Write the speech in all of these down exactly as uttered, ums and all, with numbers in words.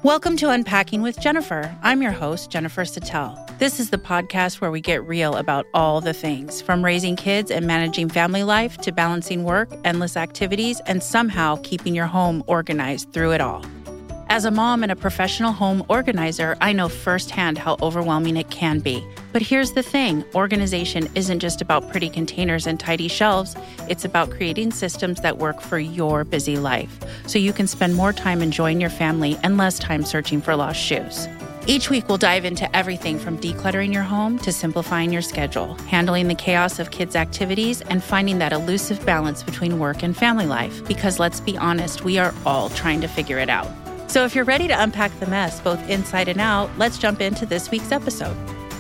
Welcome to Unpacking with Jennifer. I'm your host, Jennifer Sattel. This is the podcast where we get real about all the things, from raising kids and managing family life to balancing work, endless activities, and somehow keeping your home organized through it all. As a mom and a professional home organizer, I know firsthand how overwhelming it can be. But here's the thing, organization isn't just about pretty containers and tidy shelves. It's about creating systems that work for your busy life, so you can spend more time enjoying your family and less time searching for lost shoes. Each week, we'll dive into everything from decluttering your home to simplifying your schedule, handling the chaos of kids' activities, and finding that elusive balance between work and family life. Because let's be honest, we are all trying to figure it out. So if you're ready to unpack the mess, both inside and out, let's jump into this week's episode.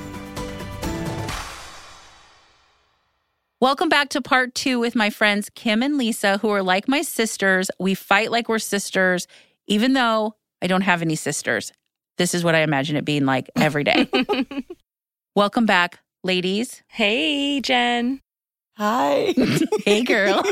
Welcome back to part two with my friends Kim and Lisa, who are like my sisters. We fight like we're sisters, even though I don't have any sisters. This is what I imagine it being like every day. Welcome back, ladies. Hey, Jen. Hi. Hey, girl.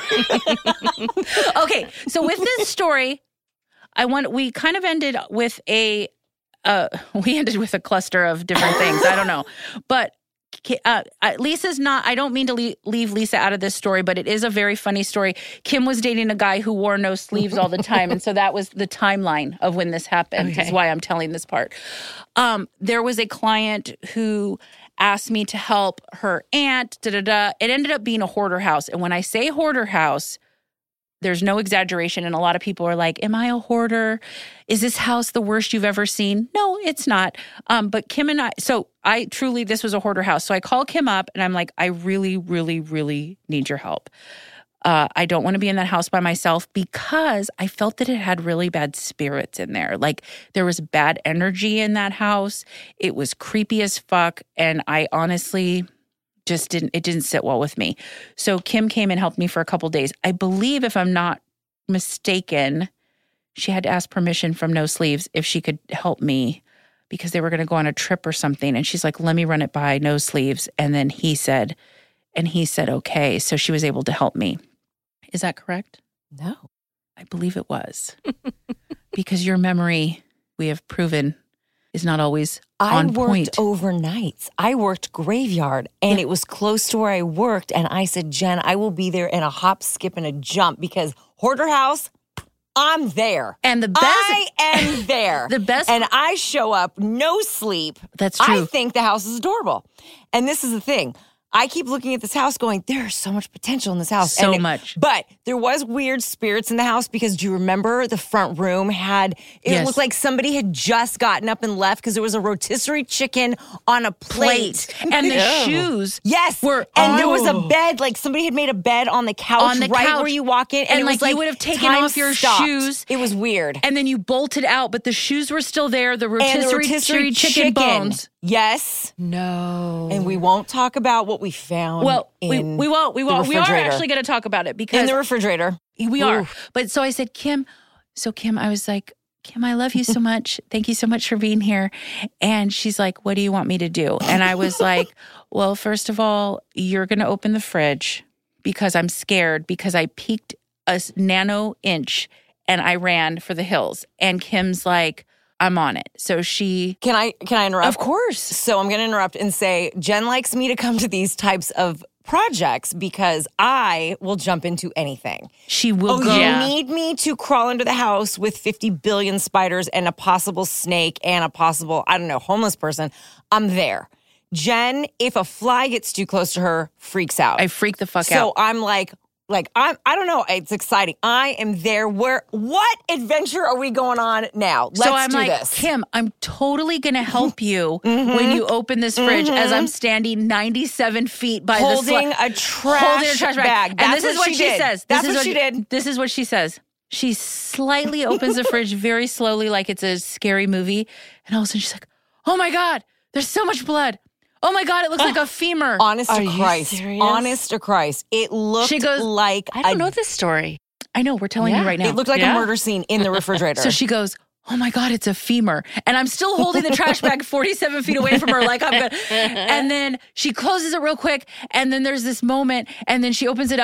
Okay, so with this story, I want we kind of ended with a uh, we ended with a cluster of different things. I don't know, but uh, Lisa's not. I don't mean to leave, leave Lisa out of this story, but it is a very funny story. Kim was dating a guy who wore no sleeves all the time, and so that was the timeline of when this happened. Okay. Is why I'm telling this part. Um, there was a client who asked me to help her aunt. Da da da. It ended up being a hoarder house, and when I say hoarder house, there's no exaggeration, and a lot of people are like, am I a hoarder? Is this house the worst you've ever seen? No, it's not. Um, but Kim and I, so I truly, this was a hoarder house. So I call Kim up, and I'm like, I really, really, really need your help. Uh, I don't want to be in that house by myself because I felt that it had really bad spirits in there. Like, there was bad energy in that house. It was creepy as fuck, and I honestly just didn't, it didn't sit well with me. So Kim came and helped me for a couple days. I believe, if I'm not mistaken, she had to ask permission from No Sleeves if she could help me because they were going to go on a trip or something. And she's like, let me run it by No Sleeves. And then he said, and he said, okay. So she was able to help me. Is that correct? No. I believe it was. Because your memory, we have proven, is not always I on worked point. overnights. I worked graveyard, and Yeah. it was close to where I worked. And I said, Jen, I will be there in a hop, skip, and a jump because hoarder house, I'm there. And the best, I am there. the best, And I show up, no sleep. That's true. I think the house is adorable. And this is the thing. I keep looking at this house going, there's so much potential in this house. So And it- much. But there was weird spirits in the house because do you remember the front room had, it Yes. looked like somebody had just gotten up and left because there was a rotisserie chicken on a plate. plate. And the shoes Yes. were and on, there was a bed, like somebody had made a bed on the couch On the right couch. where you walk in. And, And, it like, was like you would have taken time off your stopped. shoes. It was weird. and then you bolted out, but the shoes were still there. The And rotisserie, the rotisserie chicken, chicken. bones. Yes. No. And we won't talk about what we found well, we, in we won't. We the won't. We are refrigerator. actually going to talk about it because in the refrigerator. we are. Oof. But so I said, Kim, so Kim, I was like, Kim, I love you so much. Thank you so much for being here. And she's like, what do you want me to do? And I was like, well, first of all, you're going to open the fridge because I'm scared because I peeked a s- nano inch and I ran for the hills. And Kim's like, I'm on it. So she, Can I can I interrupt? of course. So I'm going to interrupt and say Jen likes me to come to these types of projects because I will jump into anything. She will Oh, go. you need me to crawl into the house with fifty billion spiders and a possible snake and a possible, I don't know, homeless person. I'm there. Jen, if a fly gets too close to her, freaks out. I freak the fuck so out. I'm like, like I'm, I don't know. It's exciting. I am there. Where? What adventure are we going on now? Let's so I'm do like, this. Kim, I'm totally going to help you when you open this fridge as I'm standing ninety-seven feet by holding the sli- a trash, holding a trash bag. bag. That's and this what is what she she did. says. That's this is what she did. This is what she says. She slightly opens the fridge very slowly, like it's a scary movie. And all of a sudden she's like, oh my God, there's so much blood. Oh my God, it looks like a femur. Honest Are to you Christ. serious? Honest to Christ. It looked She goes, like I don't a, know this story. I know, we're telling you Yeah. right now. It looked like Yeah. a murder scene in the refrigerator. So she goes, oh my God, it's a femur. And I'm still holding the trash bag forty-seven feet away from her like I'm good. And then she closes it real quick. And then there's this moment. And then she opens it up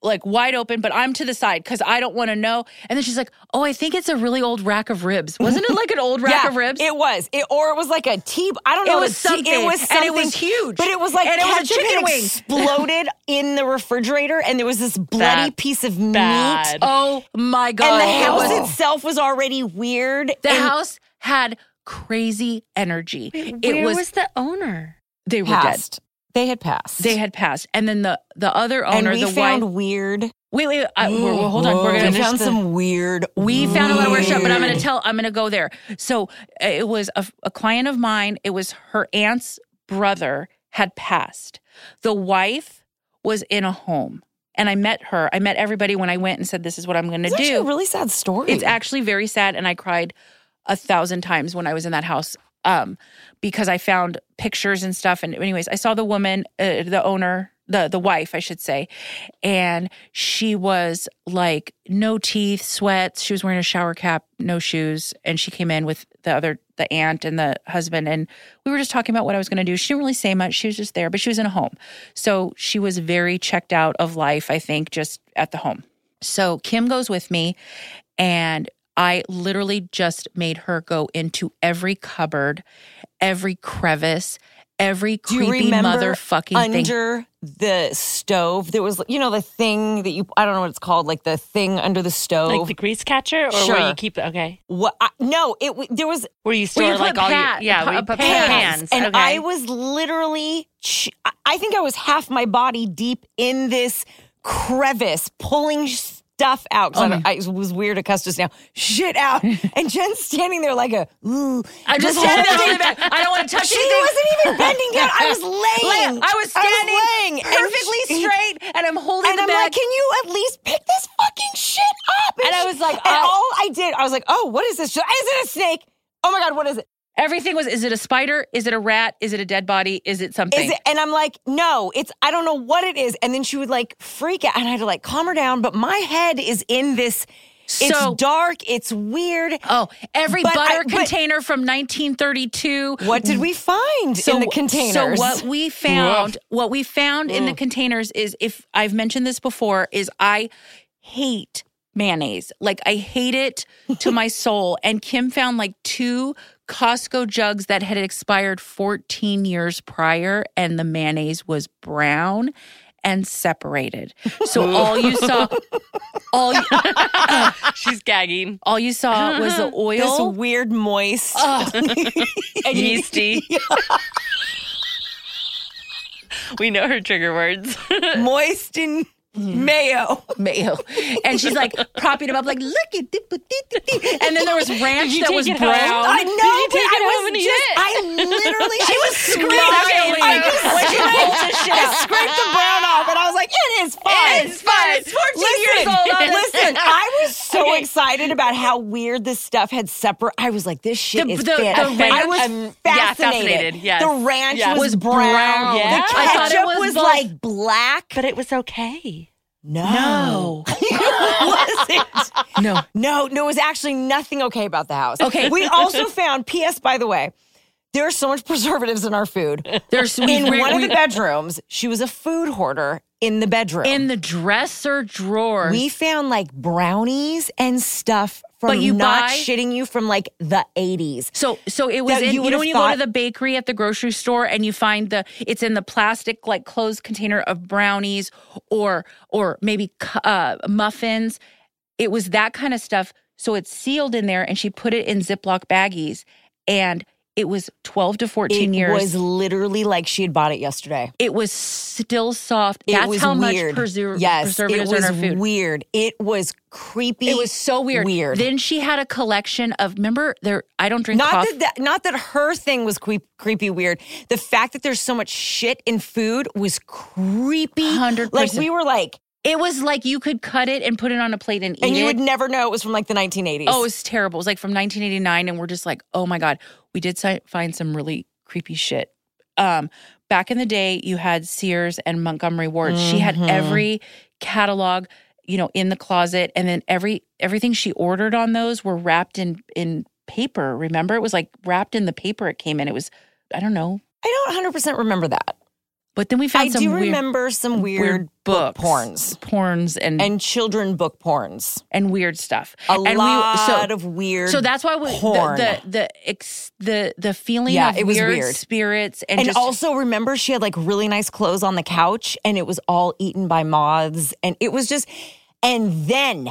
like wide open, but I'm to the side because I don't want to know. And then she's like, oh, I think it's a really old rack of ribs. Wasn't it like an old rack yeah, of ribs? It was. It, or it was like a tea. I don't know. It was the tea- something. It was something. And it was huge. But it was like and it was a ketchup chicken had wing. exploded in the refrigerator, and there was this bloody That's piece of bad. meat. Oh my God. And the It house was- itself was already weird. The and house had crazy energy. Wait, it where was, was the owner? they were passed. dead. They had passed. They had passed. And then the the other owner, and we the found wife. weird. Wait, wait. I, we're, we're, hold on. We're we gonna finish found the- some weird. We found a lot of weird stuff, but I'm going to weird- tell, I'm going to go there. So uh, it was a, a client of mine. It was her aunt's brother had passed. The wife was in a home. And I met her. I met everybody when I went and said, this is what I'm going to It's actually do. a really sad story. It's actually very sad. And I cried a thousand times when I was in that house um, because I found pictures and stuff. And anyways, I saw the woman, uh, the owner, the the wife, I should say. And she was like no teeth, sweats. She was wearing a shower cap, no shoes. And she came in with the other, the aunt and the husband. And we were just talking about what I was going to do. She didn't really say much. She was just there, but she was in a home. So she was very checked out of life, I think, just at the home. So Kim goes with me, and I literally just made her go into every cupboard, every crevice, every Do you creepy remember motherfucking thing. under the stove? There was, you know, the thing that you, I don't know what it's called, like the thing under the stove. Like the grease catcher, or Sure. where you keep the okay, what? I, no, it w- there was where you store you like put all pat- your yeah, pa- where you pa- put pans. pans. and okay. I was literally, ch- I- I think I was half my body deep in this crevice, pulling stuff out. Because Oh I, my- don't- I it was weird to cuss just now. Shit out. And Jen's standing there like a, ooh. I'm just this standing whole there. time- I don't want to touch She anything. wasn't even bending down. I was laying. I was standing laying. And perfectly she- straight, and I'm holding And the I'm bag. like, can you at least pick this fucking shit up? And I she- was like, and I- all I did, I was like, oh, what is this? Is it a snake? Oh my God, what is it? Everything was, is it a spider? Is it a rat? Is it a dead body? Is it something? Is it? And I'm like, no, it's, I don't know what it is. And then she would like freak out, and I had to like calm her down. But my head is in this, it's So- dark, it's weird. Oh, every But butter I- but- container from nineteen thirty-two. What did we find in the containers? So what we found, what we found in the containers is, if I've mentioned this before, is I hate mayonnaise. Like I hate it to my soul. And Kim found like two Costco jugs that had expired fourteen years prior, and the mayonnaise was brown and separated. So all you saw, all you, She's gagging. all you saw was the This oil. weird moist. and Yeasty. We know her trigger words. moist and mayo. mayo. And she's like propping him up, like, look at it. And then there was ranch you that take was it brown. home? I Did know, you but take I it home was and eat just, it? I literally, She was smiling I just when she pulled this shit I out. scraped the brown off, and I was like, it is fine. It's fine. It's fourteen Listen, years old. on this. listen, I was so Okay. excited about how weird this stuff had separate. I was like, this shit The- is the- fan- the I ranch- was um, yeah, fascinated. fascinated, yes. The ranch Yes. was, Was brown. brown. The Yeah. I thought it ketchup was was, both- like black. But it was okay. No. It wasn't. No. No, no, it was actually nothing okay about the house. Okay. We also found, P S by the way, there are so much preservatives in our food. There's In we- one of we- the bedrooms, she was a food hoarder in the bedroom. in the dresser drawers. we found like brownies and stuff from But you not buy- shitting you from like the eighties. So, so it was That in, you you, would know, have when you go thought- to the bakery at the grocery store and you find the, it's in the plastic, like closed container of brownies or, or maybe cu- uh, muffins. It was that kind of stuff. So it's sealed in there, and she put it in Ziploc baggies, and it was twelve to fourteen It years. was literally like she had bought it yesterday. It was still soft. It That's was how weird. much preser- yes, preservatives it was are in our food. weird. It was creepy. It was so weird. Weird. Then she had a collection of, remember, there. I don't drink Not coffee. that, that not that her thing was creep, creepy weird. The fact that there's so much shit in food was creepy. one hundred Like percent. we were like, It was like you could cut it and put it on a plate and eat and you it. would never know it was from like the nineteen eighties. Oh, it was terrible. It was like from nineteen eighty-nine, and we're just like, oh my God. We did si- find some really creepy shit. Um, back in the day, you had Sears and Montgomery Ward. She had Mhm. every catalog, you know, in the closet, and then every everything she ordered on those were wrapped in in paper. Remember, it was like wrapped in the paper it came in. It was, I don't know. I don't one hundred percent remember that. But then we found I some do weird, remember some weird, weird book books, porns porns and, and and children book porns. and weird stuff. A and lot we, so, of weird. So that's why we, porn. the the the, ex, the the feeling Yeah, of it was weird, weird. spirits and, And just, also remember she had like really nice clothes on the couch and it was all eaten by moths and it was just and then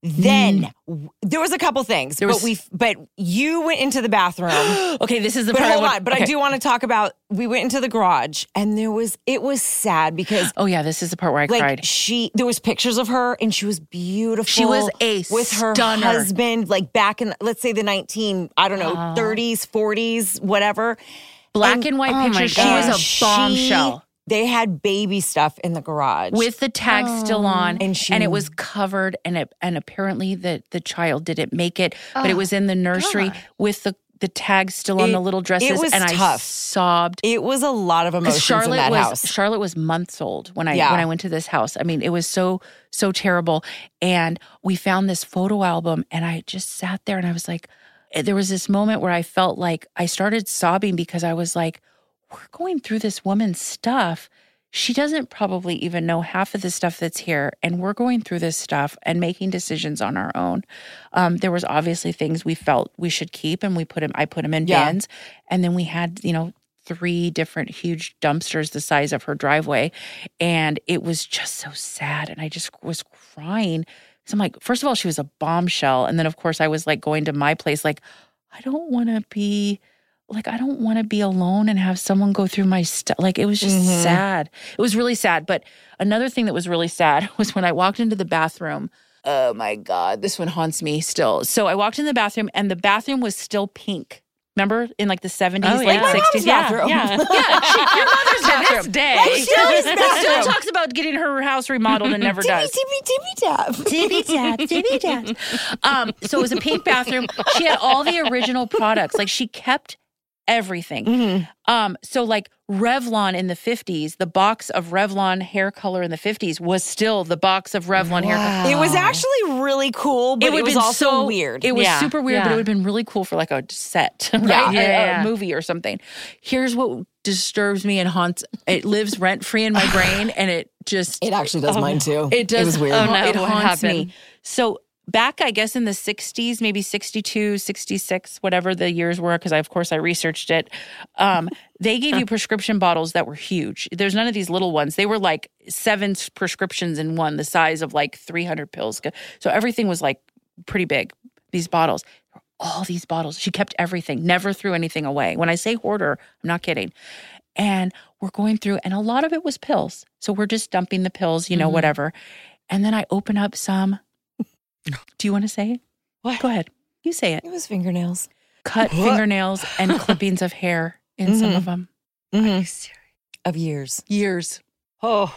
then w- there was a couple things There but was- we but you went into the bathroom. okay, this is the But part I hold want- on, but okay. I do want to talk about we went into the garage and there was it was sad because Oh yeah, this is the part where I like cried. she there was pictures of her and she was beautiful. She was a with her stunner. husband like back in let's say the nineteen I don't know Oh. thirties, forties, whatever. Black and white oh my pictures. She was And a she- bombshell. They had baby stuff in the garage. With the tag still on, And she- it was covered, and it and apparently the the child didn't make it, but it was in the nursery with the the tag still on It- the little dresses, it was and I tough. sobbed. It was a lot of Because emotions Charlotte in that was house. Charlotte was months old when I Yeah. when I went to this house. I mean, it was so so terrible. And we found this photo album, and I just sat there, and I was like, there was this moment where I felt like I started sobbing because I was like, we're going through this woman's stuff. She doesn't probably even know half of the stuff that's here, and we're going through this stuff and making decisions on our own. Um, there was obviously things we felt we should keep, and we put them. I put them in Yeah. bins, and then we had you know three different huge dumpsters the size of her driveway, and it was just so sad, and I just was crying. So I'm like, first of all, she was a bombshell, and then of course I was like going to my place, like I don't want to be. Like, I don't want to be alone and have someone go through my stuff. Like, it was just Mm-hmm. sad. It was really sad. But another thing that was really sad was when I walked into the bathroom. Oh my God, this one haunts me still. So I walked in the bathroom and the bathroom was still pink. Remember in like the seventies, Oh, late yeah. sixties? Yeah, bathroom. yeah. Yeah, she, your mother's To bathroom. this day. Like, still, His still bathroom. talks about getting her house remodeled and never does. Tippy, tippy, tap. Tippy tap, tippy tap. Um, so it was a pink bathroom. She had all the original products. Like she kept everything. Mm-hmm. Um, so like Revlon in the fifties, the box of Revlon hair color in the fifties was still the box of Revlon hair color. It was actually really cool, but it, would've was been also so weird. It was Yeah, super weird, but yeah. it would have been really cool for like a set, right? Yeah. A- Yeah, a, yeah. movie or something. Here's what disturbs me and haunts. It lives rent free in my brain, and it just It actually does mine too. it does. It was weird. Oh, no. It What haunts me. happened? So back, I guess, in the sixties, maybe sixty-two, sixty-six, whatever the years were, because I, of course I researched it. Um, they gave you prescription bottles that were huge. There's none of these little ones. They were like seven s- prescriptions in one, the size of like three hundred pills. So everything was like pretty big, these bottles. All these bottles. She kept everything, never threw anything away. When I say hoarder, I'm not kidding. And we're going through, and a lot of it was pills. So we're just dumping the pills, you know, Mhm. whatever. And then I open up some. Do you want to say it? What? Go ahead. You say it. It was fingernails. Cut What? fingernails and clippings of hair in some Mhm. of them. Mhm. Of years. Years. Oh,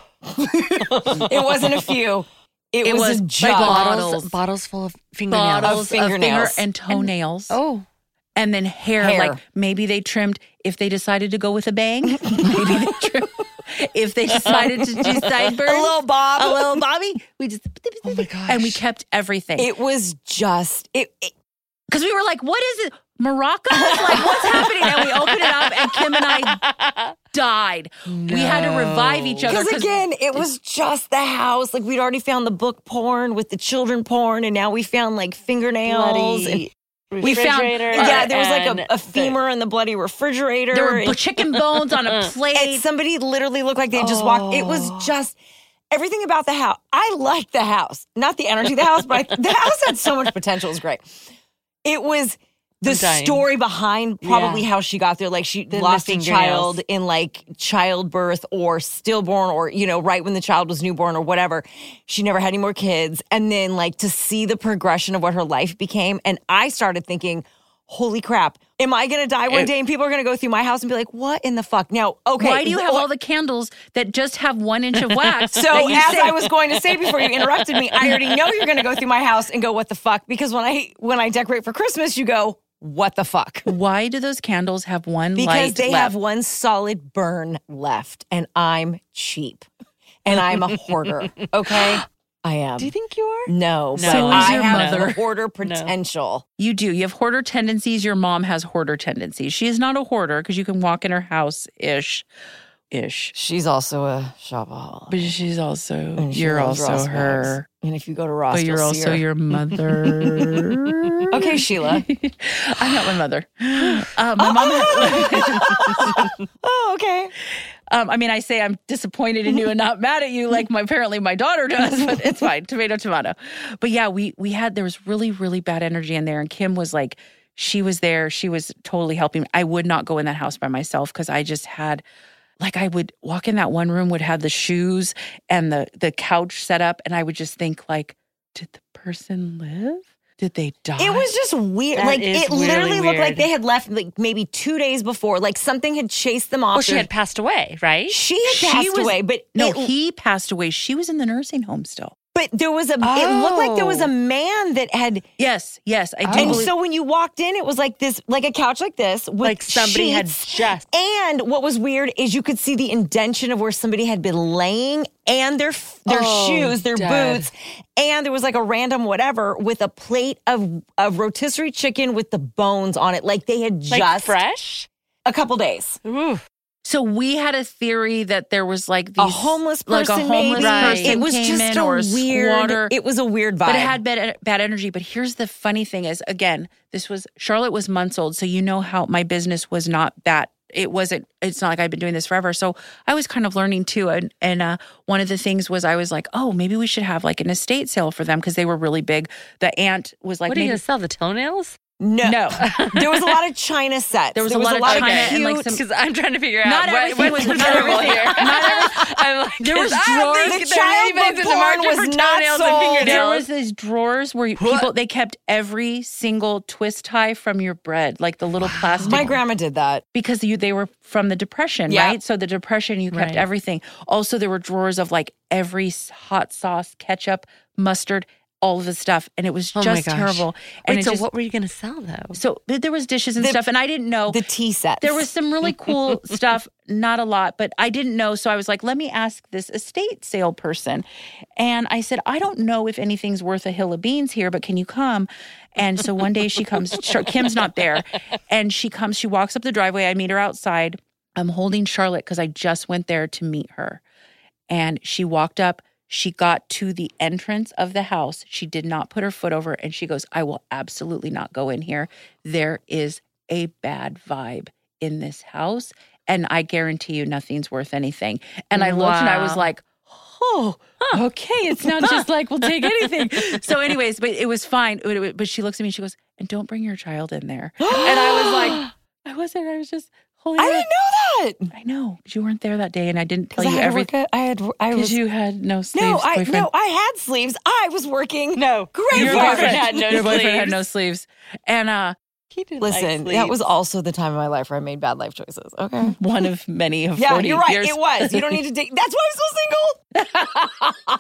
It wasn't a few. It, It was, was a like jar. bottles. bottles, bottles full of fingernails. Bottles of, finger fingernails. and toenails. Oh, And then hair, Hair. like maybe they trimmed, if they decided to go with a bang, maybe they trimmed. If they decided to do sideburns, A little bob. a little bobby, we just, Oh my gosh. and we kept everything. It was just it. it Because we were like, what is it? Morocco? Like, what's happening? And we opened it up, and Kim and I died. We had to revive each other. Because again, it was just the house. Like we'd already found the book porn with the children porn, and now we found like fingernails. bloody and we found- refrigerator yeah, there was like and a, a femur in the bloody refrigerator. there were and- chicken bones on a and plate. somebody literally looked like they just walked. It was just everything about the house. I liked the house, not the energy of the house, but I, the house had so much potential. It was great. It was the I'm dying. story behind probably Yeah. how she got there. Like she The- the lost a fingernails. child in like childbirth or stillborn or, you know, right when the child was newborn or whatever. She never had any more kids. And then like to see the progression of what her life became. And I started thinking, holy crap, am I going to die one It- day and people are going to go through my house and be like, what in the fuck? Now, okay. Why do you have wh- all the candles that just have one inch of wax? So that you as say- I was going to say before you interrupted me, I already know you're going to go through my house and go, what the fuck? Because when I when I decorate for Christmas, you go, what the fuck? why do those candles have one Because light they left? have one solid burn left, and I'm cheap, and I'm a hoarder. Okay, I am. Do you think you are? No, No. but So is I your have mother. hoarder potential. You do. You have hoarder tendencies. Your mom has hoarder tendencies. She is not a hoarder because you can walk in her house ish. ish. She's also a shopaholic. But she's also, And she you're loves also Ross her. bags. And if you go to Ross, But you're you'll see also her. your mother. Okay, Sheila. I'm not my mother. Uh, my mom. Had, Oh, okay. um, I mean, I say I'm disappointed in you and not mad at you, like my apparently my daughter does, but it's fine. Tomato, tomato. But yeah, we we had there was really really bad energy in there, and Kim was like, she was there, she was totally helping. I would not go in that house by myself because I just had. Like I would walk in that one room, would have the shoes and the the couch set up, and I would just think like, did the person live? Did they die? It was just weird. That like is it literally really looked like weird. they had left like maybe two days before. Like something had chased them off. Well, she their- had passed away, right? She had She passed was- away, but no, it, he passed away. She was in the nursing home still. but there was a. It looked like there was a man that had. Yes, yes, I do. And believe- so when you walked in, it was like this, like a couch like this, with Like somebody had sheets. just- And what was weird is you could see the indention of where somebody had been laying, and their their Oh, shoes, their dead. boots, and there was like a random whatever with a plate of of rotisserie chicken with the bones on it, like they had Like just fresh? a couple days. Ooh. So we had a theory that there was like these, A homeless like person, a homeless maybe. person It was came just in a or a weird. squatter. It was a weird vibe. But it had bad bad energy. But here's the funny thing: is again, this was Charlotte was months old, so you know how my business was not that. It wasn't. It's not like I've been doing this forever. So I was kind of learning too. And and uh, one of the things was I was like, oh, maybe we should have like an estate sale for them because they were really big. The aunt was like, What are you maybe- going to sell? The toenails? no, no. there was a lot of China sets. There was a lot of China and, like, cute- some- Because I'm trying to figure Not out what, everything what's was- not terrible everything- here. not everything- I'm like, There was I don't drawers- think The there child anybody's in the porn market was for not toenails sold. and There fingernails. was these drawers where you, people they kept every single twist tie from your bread, like the little plastic. My grandma did that. because you they were from the depression, Yeah. right? So the depression, you kept Right. everything. Also, there were drawers of like every s- hot sauce, ketchup, mustard, all of the stuff, and it was Oh my just gosh. terrible. And Wait, it so just, what were you going to sell, though? So but there was dishes and The- stuff, and I didn't know. The tea sets. There was some really cool stuff, not a lot, but I didn't know. So I was like, let me ask this estate sale person. And I said, I don't know if anything's worth a hill of beans here, but can you come? And so one day she comes, Kim's not there. And she comes, she walks up the driveway. I meet her outside. I'm holding Charlotte because I just went there to meet her. And she walked up. She got to the entrance of the house. She did not put her foot over, and she goes, I will absolutely not go in here. There is a bad vibe in this house, and I guarantee you nothing's worth anything. And I looked and I was Wow. like, oh, okay. It's not just like, we'll take anything. So anyways, but it was fine. But she looks at me and she goes, and don't bring your child in there. And I was like, I wasn't. I was just holding I her. didn't know that. I know. You weren't there that day, and I didn't tell I you had to everything. work at- I had. I Because was. you had no sleeves, no, I boyfriend. no. I had sleeves. I was working. No. Great Your boyfriend. boyfriend had no Your boyfriend had sleeves. no sleeves. And uh, He didn't like Listen, that sleeves. was also the time of my life where I made bad life choices. Okay. one of many of Yeah, forty you're right. years. It was. You don't need to date. That's why I'm so single.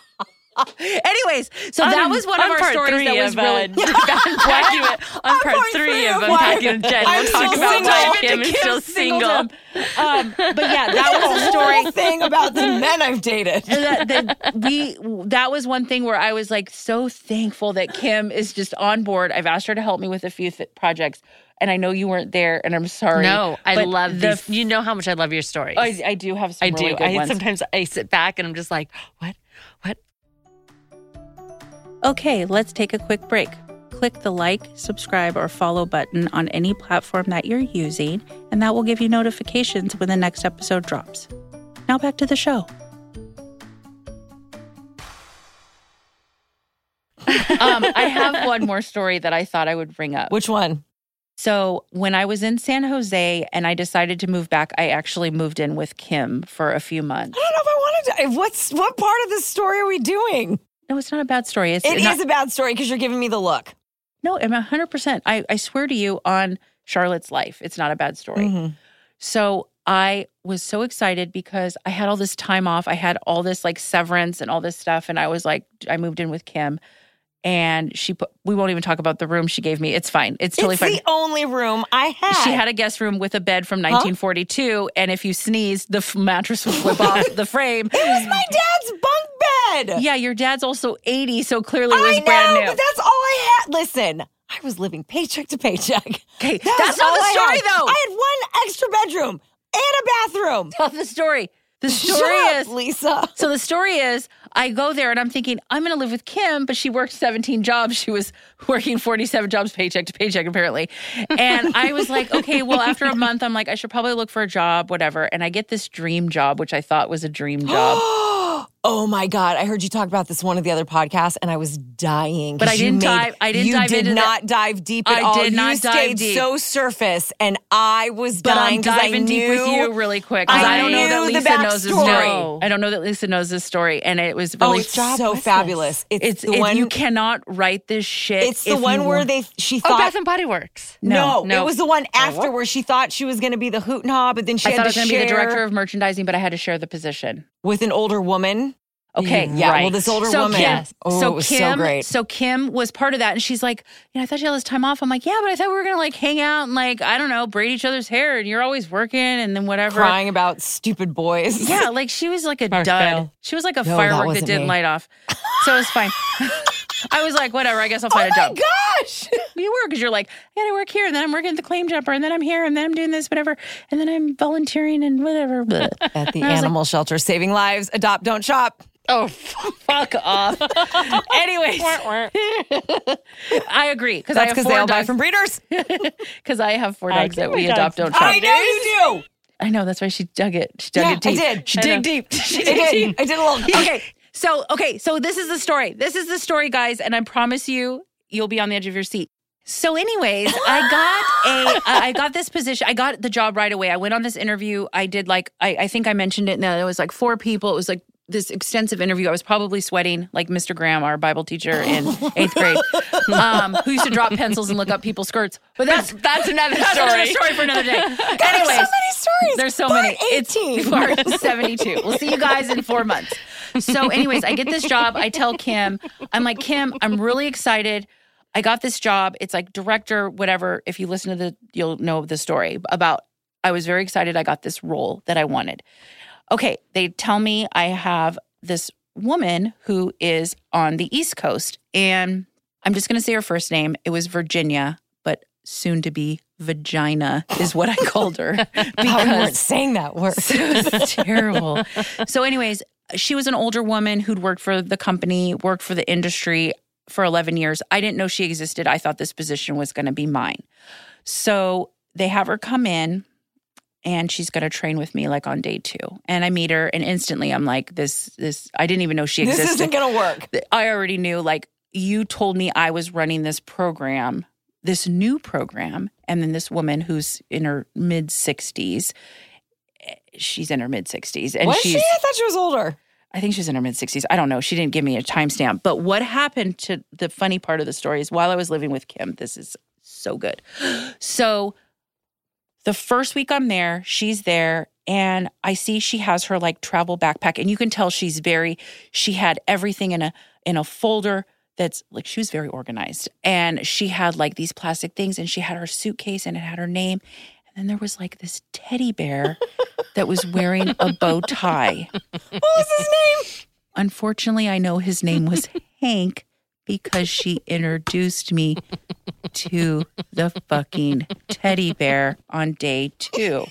Anyways, so that On- was one on of our part stories three that was of, really. uh, unpacking it. On part three of Unpacking with Jen, I'm we'll talk still about single. why Dive Kim into is still Kim's single. singledom. Um, but yeah, that was a the story. whole thing about the men I've dated. that, that we that was one thing where I was like so thankful that Kim is just on board. I've asked her to help me with a few th- projects, and I know you weren't there, and I'm sorry. No, I but love the these. You know how much I love your stories. I, I do have some I really do. good I ones. sometimes I sit back and I'm just like, what? What? Okay, let's take a quick break. Click the like, subscribe, or follow button on any platform that you're using, and that will give you notifications when the next episode drops. Now back to the show. um, I have one more story that I thought I would bring up. Which one? So when I was in San Jose and I decided to move back, I actually moved in with Kim for a few months. I don't know if I wanted to. What's what part of this story are we doing? No, it's not a bad story. It's It is not, a bad story because you're giving me the look. No, I'm one hundred percent. I, I swear to you on Charlotte's life, it's not a bad story. Mhm. So I was so excited because I had all this time off. I had all this like severance and all this stuff. And I was like, I moved in with Kim. And she put, we won't even talk about the room she gave me. It's fine. It's totally It's fine. the only room I had. She had a guest room with a bed from nineteen forty-two. And if you sneezed, the f- mattress would flip off the frame. It was my dad's bunk bed. Yeah, your dad's also eighty, so clearly it was I know, brand new. but that's all I had. Listen, I was living paycheck to paycheck. Okay, That that's was not all the I story, had. though. I had one extra bedroom and a bathroom. Tell the story. The story Shut up, is, Lisa. So the story is, I go there and I'm thinking, I'm going to live with Kim, but she worked seventeen jobs. She was working forty-seven jobs paycheck to paycheck, apparently. And I was like, okay, well, after a month, I'm like, I should probably look for a job, whatever. And I get this dream job, which I thought was a dream job. Oh my God. I heard you talk about this one of the other podcasts and I was dying. But I you didn't made- dive- I didn't you dive did into not that- dive deep at I all. did not you dive stayed deep. so surface and I was But dying I'm because I diving knew, deep with you really quick because I, I don't know that knew the Lisa knows this backstory. story. No. I don't know that Lisa knows this story, and it was Oh, really it's so fabulous. It's, It's the it- one you cannot write this shit. It's the if one you where want- they she Oh, thought Bath and Body Works. no, No. it was the one after where she thought she was going to be the hoot and hob, but then she I had thought I to was going to be the share director of merchandising, but I had to share the position. with an older woman. Okay, Yeah, right. well, this older so woman. Kim, Yes. Oh, so it was so Kim, great. So Kim was part of that, and she's like, you know, I thought you had all this time off. I'm like, yeah, but I thought we were gonna like hang out and like I don't know, braid each other's hair, and you're always working, and then whatever. Crying about stupid boys. Yeah, like she was like a Mark dud. Bell. She was like a No, that firework that, wasn't didn't me. light off. So it was fine. I was like, whatever. I guess I'll Oh find a my job. gosh. You were because you're like, I gotta work here, and then I'm working at the Claim Jumper, and then I'm here, and then I'm doing this, whatever, and then I'm volunteering and whatever. Blah. At the I was animal shelter, saving lives, adopt, don't shop. Oh, Fuck off. Anyways, I agree because I That's have because four they all buy dogs. from breeders. Because I have four I dogs get that my we dogs adopt, don't from shop. I know you do. I know that's why she dug it. She dug Yeah, it deep. I did. She I dig know. deep. She I dig did. deep. I did a little. Okay, so okay, so this is the story. This is the story, guys, and I promise you, you'll be on the edge of your seat. So, anyways, I got a, I got this position. I got the job right away. I went on this interview. I did like, I, I think I mentioned it. No, it was like four people. It was like this extensive interview. I was probably sweating like Mister Graham, our Bible teacher in eighth grade, um, who used to drop pencils and look up people's skirts. But that's that's another that's story. another story for another day. There's Anyways, so many stories. there's so Part many. eighteen. It's part seventy-two. We'll see you guys in four months. So, anyways, I get this job. I tell Kim, I'm like, Kim, I'm really excited. I got this job. It's like director, whatever. If you listen to the, you'll know the story about, I was very excited. I got this role that I wanted. Okay. They tell me I have this woman who is on the East Coast, and I'm just going to say her first name. It was Virginia, but soon to be Vagina is what I called her. How we weren't saying that word. It was terrible. So anyways, she was an older woman who'd worked for the company, worked for the industry for eleven years. I didn't know she existed. I thought this position was going to be mine. So they have her come in and she's going to train with me like on day two. And I meet her and instantly I'm like, this, this, I didn't even know she existed. This isn't going to work. I already knew, like, you told me I was running this program, this new program. And then this woman who's in her mid sixties, she's in her mid sixties. And Was she's, she? I thought she was older. I think she's in her mid sixties. I don't know. She didn't give me a timestamp. But what happened to the funny part of the story is while I was living with Kim, this is so good. So the first week I'm there, she's there, and I see she has her like travel backpack, and you can tell she's very, she had everything in a in a folder that's like, she was very organized. And she had like these plastic things, and she had her suitcase and it had her name. And then there was like this teddy bear that was wearing a bow tie. What was his name? Unfortunately, I know his name was Hank because she introduced me to the fucking teddy bear on day two.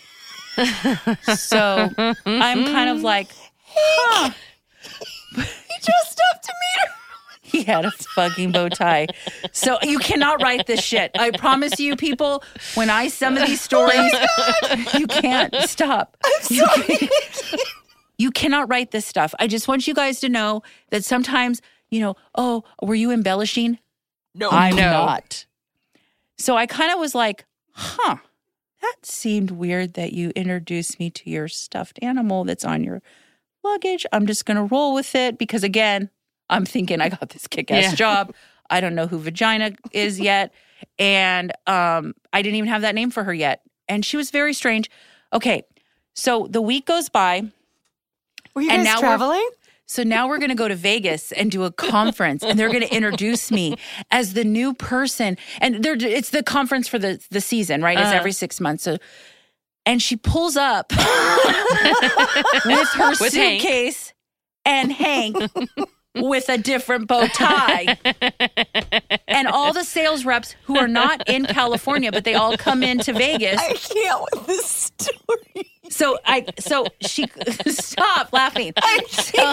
So I'm kind of like, huh. He dressed up to meet her. He had a fucking bow tie. So you cannot write this shit. I promise you, people, when I some of these stories, you can't stop. You, can, you cannot write this stuff. I just want you guys to know that sometimes, you know, oh, were you embellishing? No, I'm no. not. So I kind of was like, huh, that seemed weird that you introduced me to your stuffed animal that's on your luggage. I'm just going to roll with it because, again, I'm thinking I got this kick-ass Yeah. job. I don't know who Vagina is yet. And um, I didn't even have that name for her yet. And she was very strange. Okay, so the week goes by. Were you And guys now we're- traveling? So now we're going to go to Vegas and do a conference, and they're going to introduce me as the new person. And they're, it's the conference for the, the season, right? It's Uh. every six months. So, and she pulls up with her With Hank. suitcase and Hank with a different bow tie. And all the sales reps who are not in California, but they all come into Vegas. I can't with this story. So I, so she, stop laughing. So,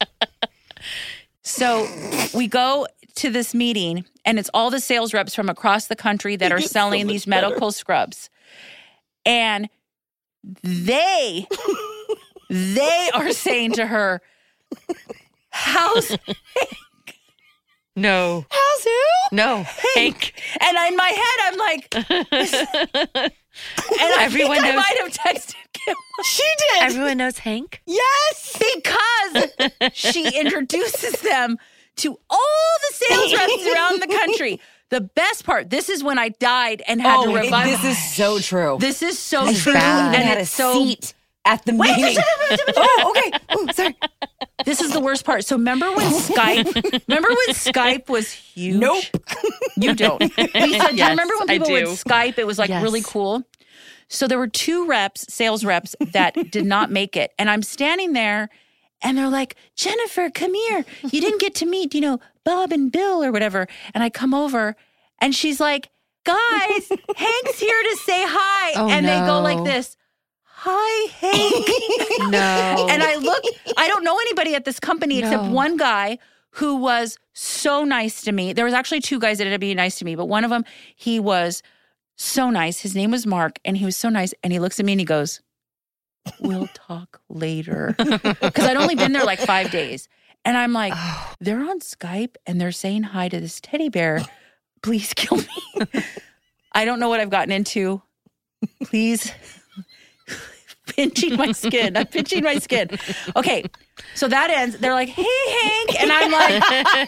so we go to this meeting, and it's all the sales reps from across the country that are selling so these better. medical scrubs. And they, they are saying to her, how's Hank? No. How's who? No. Hank. Hank. And in my head, I'm like, and I Everyone think I knows- might have texted Kim. She did. Everyone knows Hank? Yes. Because she introduces them to all the sales reps around the country. The best part, this is when I died and had Oh, to revive. this is so true. This is so I true. barely And had it's a so, seat at the Wait, meeting. Oh, okay. Oh, sorry. This is the worst part. So remember when Skype, remember when Skype was huge? Nope. You don't. Lisa, do you Yes, remember when I people would do. Skype? It was like Yes. really cool. So there were two reps, sales reps, that did not make it. And I'm standing there and they're like, Jennifer, come here. You didn't get to meet, you know, Bob and Bill or whatever. And I come over and she's like, guys, Hank's here to say hi. Oh, and they go no. like this. Hi, Hank. No. And I look, I don't know anybody at this company except No. one guy who was so nice to me. There was actually two guys that ended up being nice to me, but one of them, he was so nice. His name was Mark, and he was so nice. And he looks at me and he goes, we'll talk later. Because I'd only been there like five days. And I'm like, Oh. they're on Skype and they're saying hi to this teddy bear. Please kill me. I don't know what I've gotten into. Please. Pinching my skin. I'm pinching my skin. Okay. So that ends. They're like, hey, Hank. And I'm like,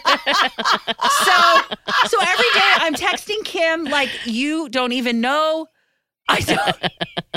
so, so every day I'm texting Kim, like, you don't even know. I don't.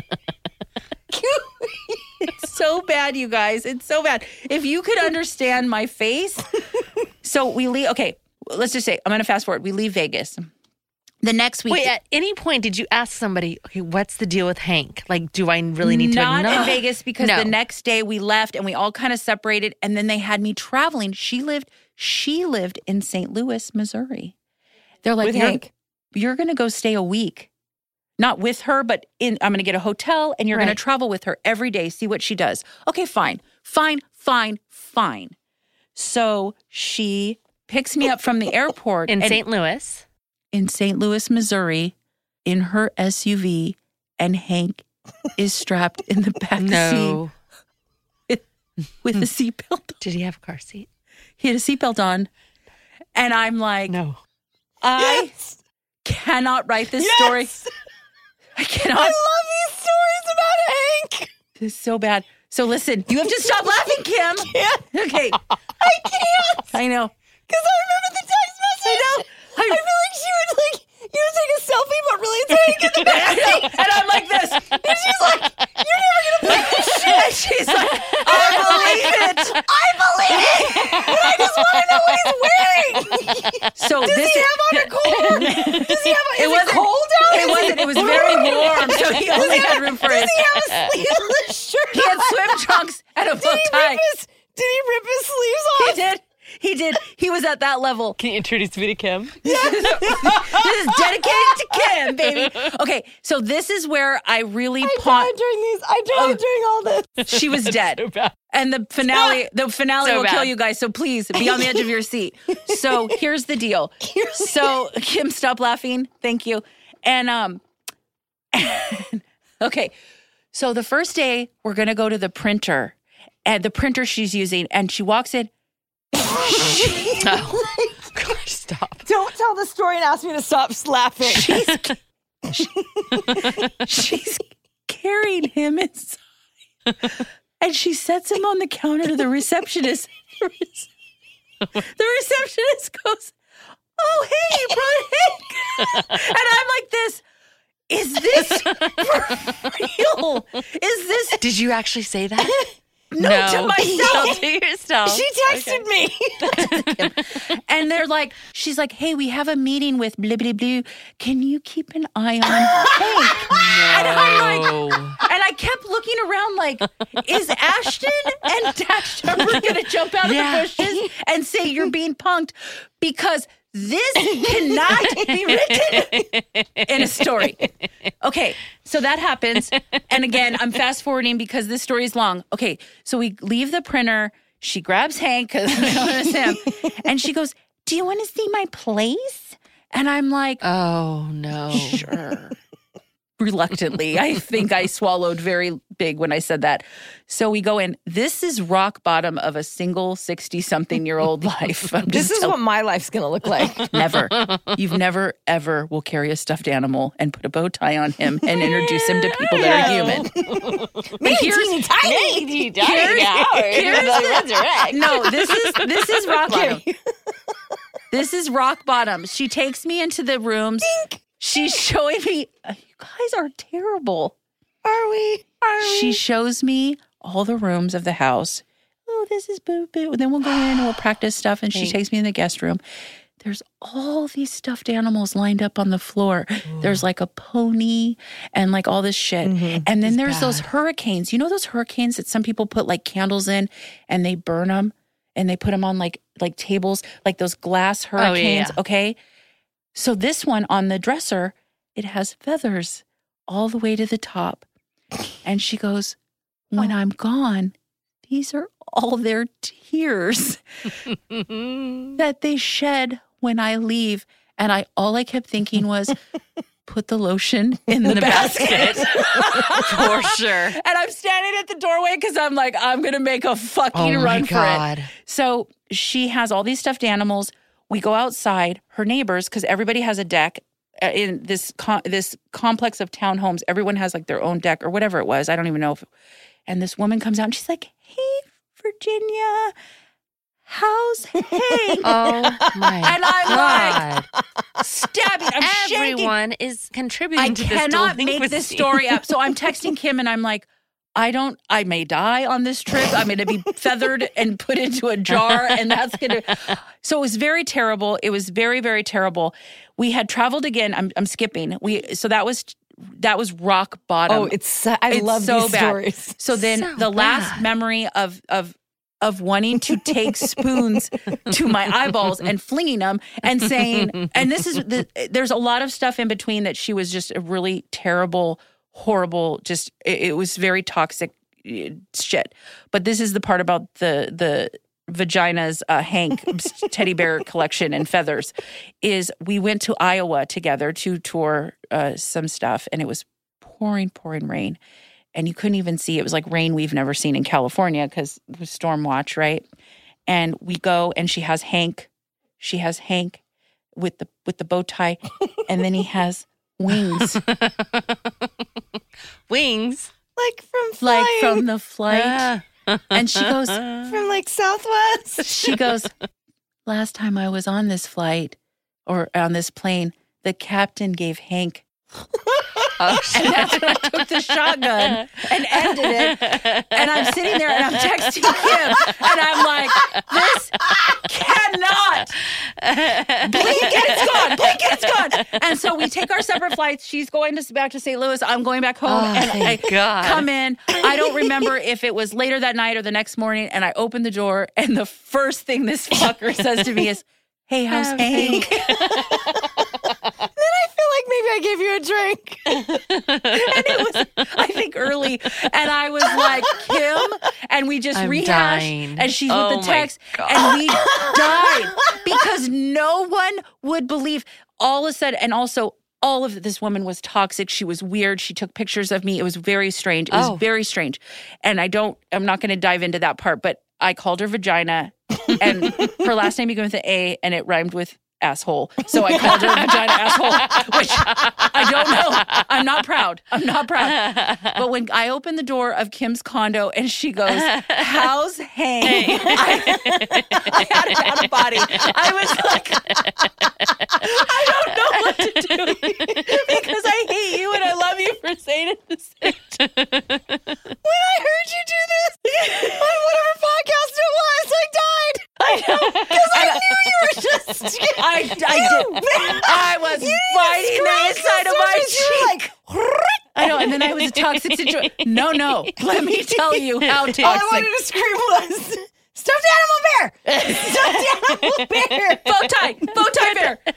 It's so bad, you guys. It's so bad. If you could understand my face. So we leave. Okay. Let's just say, I'm going to fast forward. We leave Vegas. The next week. Wait, at any point did you ask somebody, okay, what's the deal with Hank? Like, do I really need to Not know? in Vegas because No. the next day we left and we all kind of separated, and then they had me traveling. She lived, she lived in Saint Louis, Missouri. They're like, With you're, Hank? you're going to go stay a week, not with her, but in. I'm going to get a hotel, and you're going Right. to travel with her every day. See what she does. Okay, fine, fine, fine, fine. So she picks me up from the airport In and- Saint Louis. in Saint Louis, Missouri, in her S U V, and Hank is strapped in the back No. seat with a seatbelt. Did he have a car seat? He had a seatbelt on, and I'm like, No. I cannot write this Yes. story. I cannot. I love these stories about Hank. This is so bad. So listen, you have to stop laughing, Kim. Yeah. Okay, I can't. I know. Because I remember the text message. I know. I feel like she would like, you would take a selfie, but really it's Hank in the back. I know. And I'm like this. And she's like, you're never going to believe this shit. And she's like, I believe it. I believe it. But I just want to know what he's wearing. So Does this he is, have on a cold? Does he have a, is it, wasn't- cold out? It wasn't. It was very warm, so he only had room for Does his. he have a sleeveless shirt? He had swim trunks and a Did bow he tie. rip his, did he rip his sleeves off? He did. He did. He was at that level. Can you introduce me to Kim? This is dedicated to Kim, baby. Okay, so this is where I really I pawn. died during these. I died Oh. during all this. She was dead. So bad. And the finale, the finale So will kill bad. you guys. So please be on the edge of your seat. So here's the deal. So Kim, stop laughing. Thank you. And um, okay. So the first day we're gonna go to the printer, and the printer she's using, and she walks in. Oh, gosh, stop. Don't tell the story and ask me to stop laughing. She's she's carrying him inside, and she sets him on the counter to the receptionist. The receptionist goes, "Oh, hey, you brought Hank," and I'm like, "This is this for real? Is this Did you actually say that? no, to myself?" To yourself. She texted me. And they're like, she's like, "Hey, we have a meeting with blah, blah, blah. Can you keep an eye on Hank?" And I'm like, and I kept looking around like, is Ashton and Dax Shepard going to jump out of Yeah. the bushes and say you're being punked? Because this cannot be written in a story. Okay, So that happens. And again, I'm fast forwarding because this story is long. Okay, so we leave the printer. She grabs Hank because we don't miss him. And she goes, do you want to see my place? And I'm like, oh, no. Sure. Reluctantly. I think I swallowed very big when I said that. So we go in. This is rock bottom of a single sixty-something-year-old life. I'm This just is tell- what my life's going to look like. Never. You've never, ever will carry a stuffed animal and put a bow tie on him and introduce him to people that are human. Me, here's- teeny tiny. Here's, here's the- no, this is this is rock bottom. This is rock bottom. She takes me into the rooms. She's showing me. You guys are terrible. Are we? Are we? She shows me all the rooms of the house. Oh, this is boo boo. Then we'll go in and we'll practice stuff. And she Hey. takes me in the guest room. There's all these stuffed animals lined up on the floor. Ooh. There's like a pony and like all this shit. Mm-hmm. And then it's there's bad. those hurricanes. You know those hurricanes that some people put like candles in and they burn them and they put them on like like tables, like those glass hurricanes. Oh, yeah, yeah. Okay. So this one on the dresser, it has feathers all the way to the top. And she goes, when I'm gone, these are all their tears that they shed when I leave. And I all I kept thinking was, put the lotion in the, In the basket. basket. For sure. And I'm standing at the doorway because I'm like, I'm going to make a fucking Oh, run my for God. it. So she has all these stuffed animals. We go outside. Her neighbors, because everybody has a deck uh, in this com- this complex of townhomes. Everyone has like their own deck or whatever it was. I don't even know if. And this woman comes out and she's like, "Hey, Virginia, how's Hank?" Oh, my And I'm God. like, stabbing. I'm shaking. Everyone is contributing I to this cannot make delinquency. this story up. So I'm texting Kim and I'm like, I don't, I may die on this trip. I'm going to be feathered and put into a jar and that's going to. So it was very terrible. It was very, very terrible. We had traveled again. I'm, I'm skipping. We, so that was, that was rock bottom. Oh, it's so, I It's love so these bad. stories. So then So the last bad. memory of, of, of wanting to take spoons to my eyeballs and flinging them and saying, and this is, the, there's a lot of stuff in between that she was just a really terrible, horrible, just, it, it was very toxic uh, shit. But this is the part about the, the vagina's uh, Hank teddy bear collection and feathers is we went to Iowa together to tour uh, some stuff and it was pouring, pouring rain. And you couldn't even see. It was like rain we've never seen in California because it was storm watch, right? And we go and she has Hank. She has Hank with the with the bow tie. And then he has wings. Wings. Like from flying. Like from the flight. Ah. And she goes, From like Southwest. she goes, last time I was on this flight or on this plane, the captain gave Hank. Oh, And that's when I took the shotgun and ended it. And I'm sitting there and I'm texting Kim. And I'm like, this cannot. Blink and it's gone. Blink and it's gone. And so we take our separate flights. She's going to back to Saint Louis. I'm going back home. Oh, and I thank God. come in. I don't remember if it was later that night or the next morning. And I open the door. And the first thing this fucker says to me is, hey, how's How's Hank? Then I feel like maybe I gave you a drink. And it was, I think, early. And I was like, Kim, and we just I'm rehashed. dying. And she's Oh with the my text. And we died because no one would believe all of a sudden. And also, all of this woman was toxic. She was weird. She took pictures of me. It was very strange. It was Oh. very strange. And I don't, I'm not going to dive into that part, but I called her vagina. And her last name began with an A, and it rhymed with asshole. So I called her vagina asshole, which I don't know. I'm not proud. I'm not proud. But when I opened the door of Kim's condo and she goes, how's Hank? I, I had an out of body. I was like, I don't know what to do because I hate you and I love you for saying it the same time. When I heard you do this on whatever podcast it was, I died. I know. Because I knew you were just. I, I did. I was fighting the inside of my cheek. You were like, I know, and then I was a toxic situation. No, no. Let me tell you how toxic. all I wanted to scream was, stuffed animal bear! Stuffed animal bear! Bow tie, bow tie bear.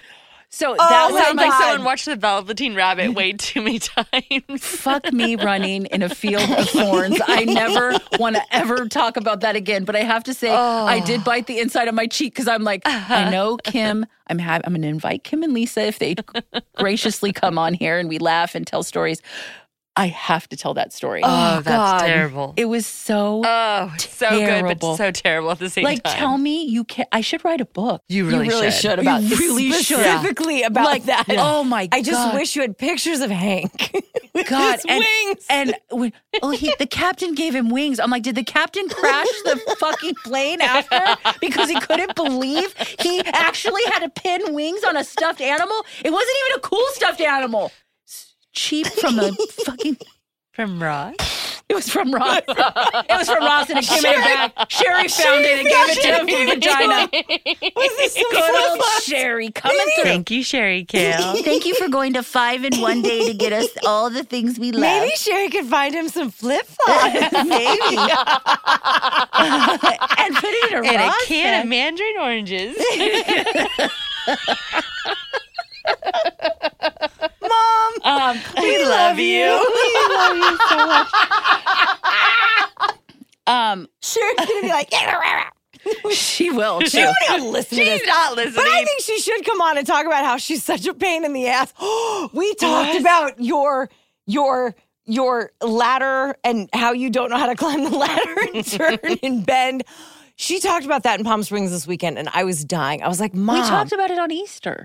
So Oh that my was Sounds my like God. someone watched the Velveteen Rabbit way too many times. fuck me running in a field of thorns. I never want to ever talk about that again. But I have to say, Oh. I did bite the inside of my cheek because I'm like, I know Kim. I'm ha- I'm going to invite Kim and Lisa if they graciously come on here and we laugh and tell stories. I have to tell that story. Oh, God. that's terrible. It was so Oh, it's so good, terrible. but so terrible at the same like. time. Tell me you can. I should write a book. you really, you really should. should, about You really should. specifically about Like that. Oh my god! I just wish you had pictures of Hank with God, his and, wings. and when, oh, he, the captain gave him wings. I'm like, did the captain crash the fucking plane after because he couldn't believe he actually had to pin wings on a stuffed animal? It wasn't even a cool stuffed animal. It's cheap from a fucking. From Ross? It was from Ross. It was from Ross, and it came in a bag. Sherry found it and gave it to him from vagina. Was this some Good old flip-flops? Sherry coming through. Thank you, Sherry Kale. Thank you for going to five in one day to get us all the things we love. Maybe Sherry could find him some flip flops. Maybe. And put it in a And a Ross can bag. of mandarin oranges. Mom, Um, we love you. we love you so much. um, Sherry's gonna be like, she will she too. won't even listen to She's this. not listening. But I think she should come on and talk about how she's such a pain in the ass. We talked about your your your ladder and how you don't know how to climb the ladder and turn and bend. She talked about that in Palm Springs this weekend, and I was dying. I was like, Mom. We talked about it on Easter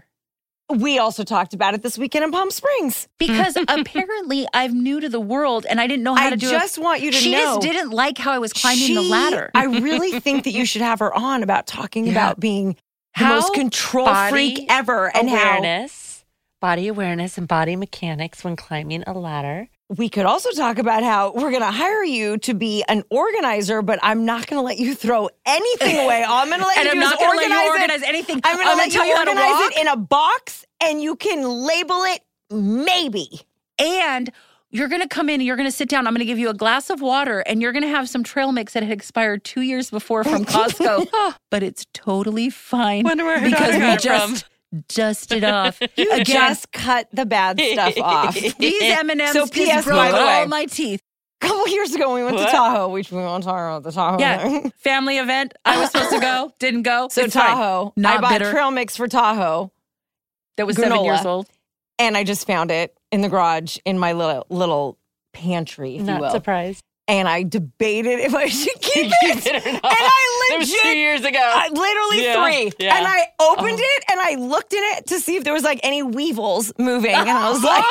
We also talked about it this weekend in Palm Springs. because apparently I'm new to the world and I didn't know how I to do it. just want you to She know. just didn't like how I was climbing the She- ladder. I really think that you should have her on about talking Yeah. about being the How most control body freak ever and how awareness, body awareness, and body mechanics when climbing a ladder. we could also talk about how we're going to hire you to be an organizer, but I'm not going to let you throw anything away. All I'm going to let and you I'm do not is going to let organize you it. organize anything. I'm going to I'm let tell you you how to organize walk. it in a box, and you can label it maybe. And you're going to come in and you're going to sit down. I'm going to give you a glass of water and you're going to have some trail mix that had expired two years before from Costco. But it's totally fine. Wonder where her because daughter we got it just dusted off. You Again, just cut the bad stuff off. these M and M's So just P S broke by the all way. my teeth. A couple years ago, when we went What? to Tahoe, which we won't talk about the Tahoe Yeah, thing. family event. I was supposed to go, didn't go. So it's fine. Tahoe, Not I bought bitter. trail mix for Tahoe, That was seven granola. years old. and I just found it in the garage in my little little pantry, if you Not will. surprised. And I debated if I should keep Keep it. it or And not. I That was legit, two years ago. I, literally Yeah, three. yeah. And I opened Oh. it and I looked in it to see if there was like any weevils moving. And I was like,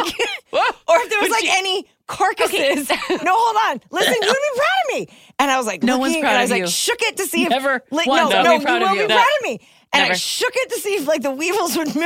or if there was Would like you- any carcasses. No, hold on. Listen, you would be proud of me. And I was like, No one's looking, proud and I of was like, you. shook it to see if Never like, once no, will no, be proud you of will you. be proud of me. And I Never. shook it to see if like the weevils would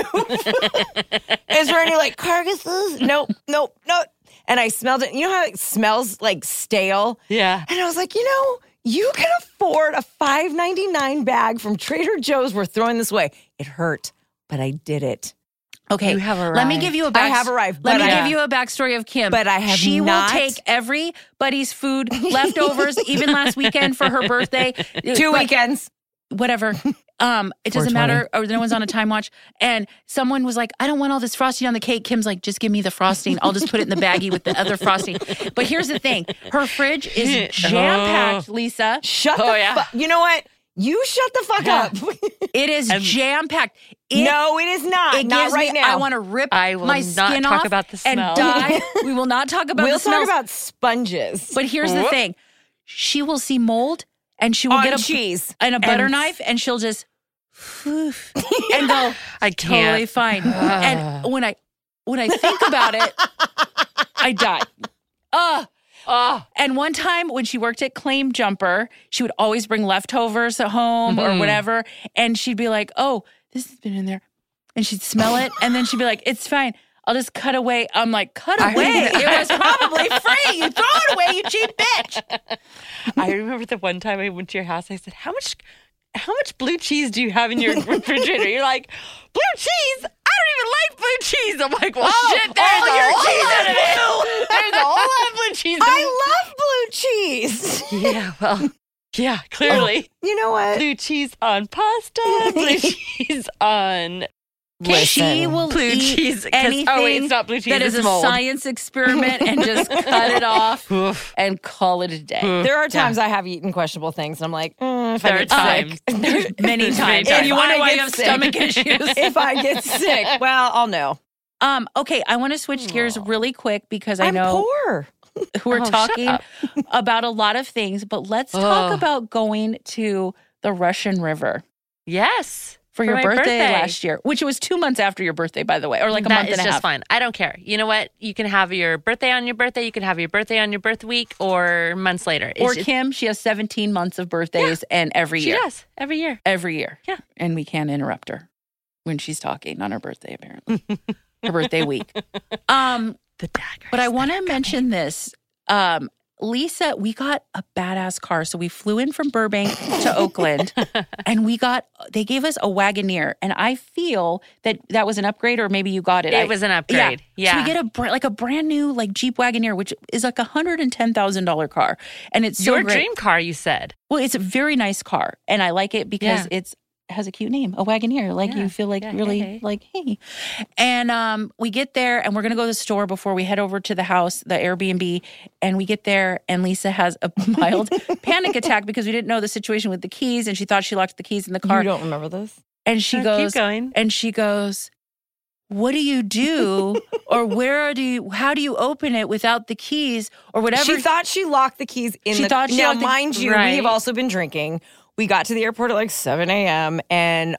move. Is there any like carcasses? Nope, nope, nope. And I smelled it. You know how it smells like stale? Yeah. And I was like, you know, you can afford a five ninety-nine bag from Trader Joe's. We're throwing this away. It hurt, but I did it. Okay, You have let me arrived. give you a I back- have arrived, Let but me I- give you a backstory of Kim. But I have She not- will take everybody's food, leftovers, even last weekend for her birthday. Two But weekends. whatever. Um, it doesn't four twenty. matter. Or no one's on a time watch. And someone was like, I don't want all this frosting on the cake. Kim's like, just give me the frosting. I'll just put it in the baggie with the other frosting. But here's the thing. Her fridge is jam-packed, Lisa. Shut Oh, the yeah. fuck. You know what? You shut the fuck Yeah. up. It is And- jam-packed. It, no, it is not. it not gives right me, now. I want to rip I will my not skin talk off about the and smell. die. We will not talk about We'll the smells. talk about sponges. But here's the Whoop. thing. She will see mold and she will On get a cheese. and a butter And- knife and she'll just "Oof," and go I can't. totally fine. And when I when I think about it, I die. Uh Oh, and one time when she worked at Claim Jumper, she would always bring leftovers home or Mhm. whatever. And she'd be like, oh, this has been in there. And she'd smell it. And then she'd be like, it's fine. I'll just cut away. I'm like, cut I- away. It was probably free. You throw it away, you cheap bitch. I remember the one time I went to your house. I said, "How much, how much blue cheese do you have in your refrigerator?" You're like, "Blue cheese? I don't even like blue cheese." I'm like, "Well, Oh, shit, there's all a your whole cheese lot is of it. There's a whole lot of blue cheese." I love blue cheese. Yeah, well, yeah, clearly, You know what? blue cheese on pasta, blue cheese on She will Blue eat cheese, 'cause- anything oh, wait, it's not blue cheese, that is it's a mold. science experiment and just cut it off Oof. and call it a day. There are times I have eaten questionable things, and I'm like, mm, if There I are get times. sick, There's many There's times. many And times. you wonder If I why you get have sick. stomach issues. if I get sick, well, I'll know. Um, okay, I want to switch gears really quick because I I'm know poor. we're Oh, shut talking up. about a lot of things, but let's talk Ugh. about going to the Russian River Yes. for, your my birthday, last year, which was two months after your birthday, by the way, or like a That month is and a just half. fine. I don't care. You know what? You can have your birthday on your birthday. You can have your birthday on your birth week or months later. It's Or just- Kim, she has seventeen months of birthdays and every she year. does every year. Every year. Yeah. And we can't interrupt her when she's talking on her birthday, apparently. Her birthday week. Um, The daggers. but I want to mention this. Um, Lisa, we got a badass car. So we flew in from Burbank to Oakland and we got, they gave us a Wagoneer. And I feel that that was an upgrade, or maybe you got it. It I- was an upgrade. Yeah. So we get a br- like a brand new like Jeep Wagoneer, which is like a hundred and ten thousand dollar car, and it's so your great. dream car, you said. Well, it's a very nice car, and I like it because Yeah. it's it has a cute name, a Wagoneer. Like Yeah. you feel like Yeah, really hey, hey. like hey. And um, we get there, and we're gonna go to the store before we head over to the house, the Airbnb. And we get there, and Lisa has a mild panic attack because we didn't know the situation with the keys, and she thought she locked the keys in the car. You don't remember this? And she Oh, goes, keep going. and she goes, what do you do, or where do you, how do you open it without the keys, or whatever? She thought she locked the keys in She the thought she Now, locked the- mind you, we Right. have also been drinking. We got to the airport at like seven a.m. and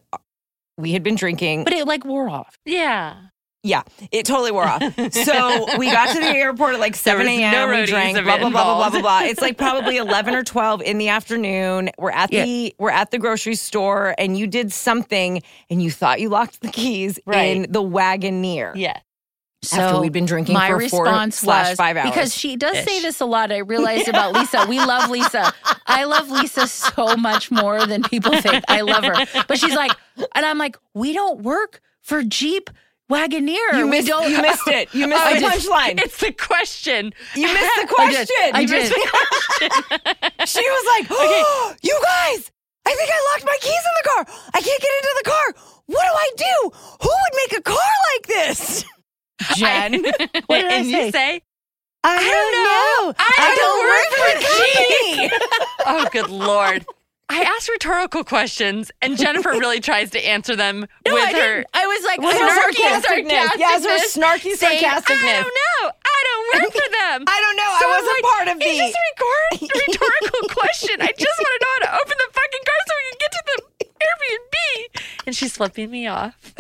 we had been drinking. but it like wore off. Yeah. Yeah, it totally wore off. So we got to the airport at like seven was a.m. no we roadies drank, of blah, it blah, blah, blah, blah, involved. blah, blah. It's like probably eleven or twelve in the afternoon. We're at the we're at the grocery store, and you did something, and you thought you locked the keys Right. in the Wagoneer. Yeah. So After we'd been drinking my for four response slash was, five hours. because she does say Ish. this a lot. I realized about Lisa. We love Lisa. I love Lisa so much more than people think. I love her, but she's like, and I'm like, we don't work for Jeep Wagoneer. You we missed, don't. you missed it. You missed Oh, the it is- punchline. It's the question. You missed the I question. did. I You did. missed the question. She was like, oh, you guys, I think I locked my keys in the car. I can't get into the car. What do I do? Who would make a car like this? Jen, What did I and say? you say, I don't know. I, don't work for Jeep. oh, good Lord. I ask rhetorical questions, and Jennifer really tries to answer them No, with I her didn't. I was like, With I her was sarcasticness. sarcasticness, Yes, her snarky saying, sarcasticness. I don't know. I don't work for them. I don't know. So I I'm wasn't like, part of the. It's just a record, rhetorical question. I just want to know how to open the fucking car so we can get to the Airbnb. And she's flipping me off.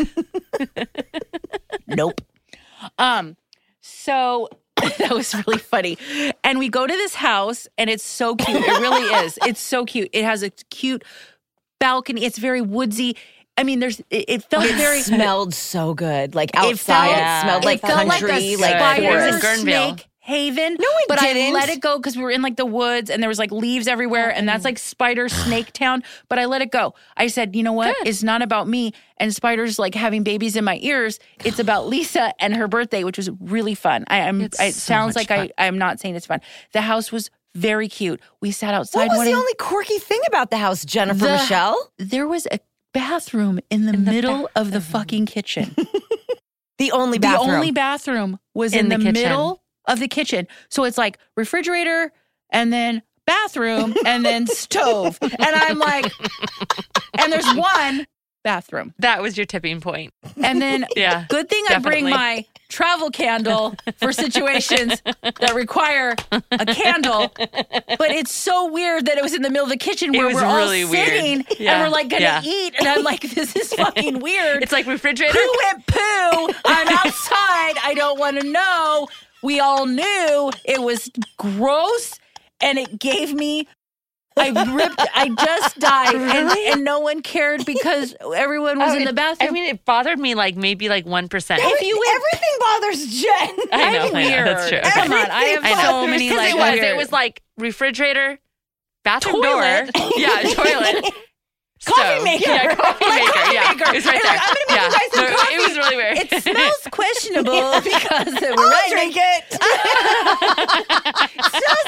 Nope. Um, so that was really funny. And we go to this house and it's so cute. It really is. It's so cute. It has a cute balcony. It's very woodsy. I mean, there's it, it felt It very smelled so good. Like it outside, felt, it smelled like it felt country, like a like spider forest. Guerneville. snake haven. No, it but didn't. I let it go because we were in like the woods and there was like leaves everywhere, and that's like spider snake town. But I let it go. I said, you know what? Good. It's not about me and spiders like having babies in my ears. It's about Lisa and her birthday, which was really fun. I am. It's It so sounds much like fun. I. I'm not saying it's fun. The house was very cute. We sat outside. What was one the of- only quirky thing about the house, Jennifer The- Michelle? There was a bathroom in the In the middle of the fucking kitchen. The only bathroom. The only bathroom was in, In the, the kitchen. middle of the kitchen. So it's like refrigerator and then bathroom and then stove. And I'm like, and there's one bathroom. That was your tipping point. And then Yeah, good thing I bring definitely. my travel candle for situations that require a candle. But it's so weird that it was in the middle of the kitchen It where was we're all really weird. sitting and Yeah, we're like gonna yeah. eat. And I'm like, this is fucking weird. It's like refrigerator. Poo and poo. I'm outside. I don't want to know. We all knew it was gross, and it gave me. I ripped. I just died, and, and no one cared because everyone was Oh, in it- the bathroom. I mean, it bothered me like maybe like one percent. If you would- Everything bothers Jen. I know, I'm I know, weird. that's true. Come on, I have I know. so many Because like it was, weird- it was like refrigerator, bathroom Toilet. door, yeah, toilet, Coffee stove. maker. yeah, coffee Like maker, coffee yeah, maker. it was right It's there. like, I'm gonna make yeah. you guys some No, coffee. It was really weird. It smells questionable because we're I'll right. drink it. It smells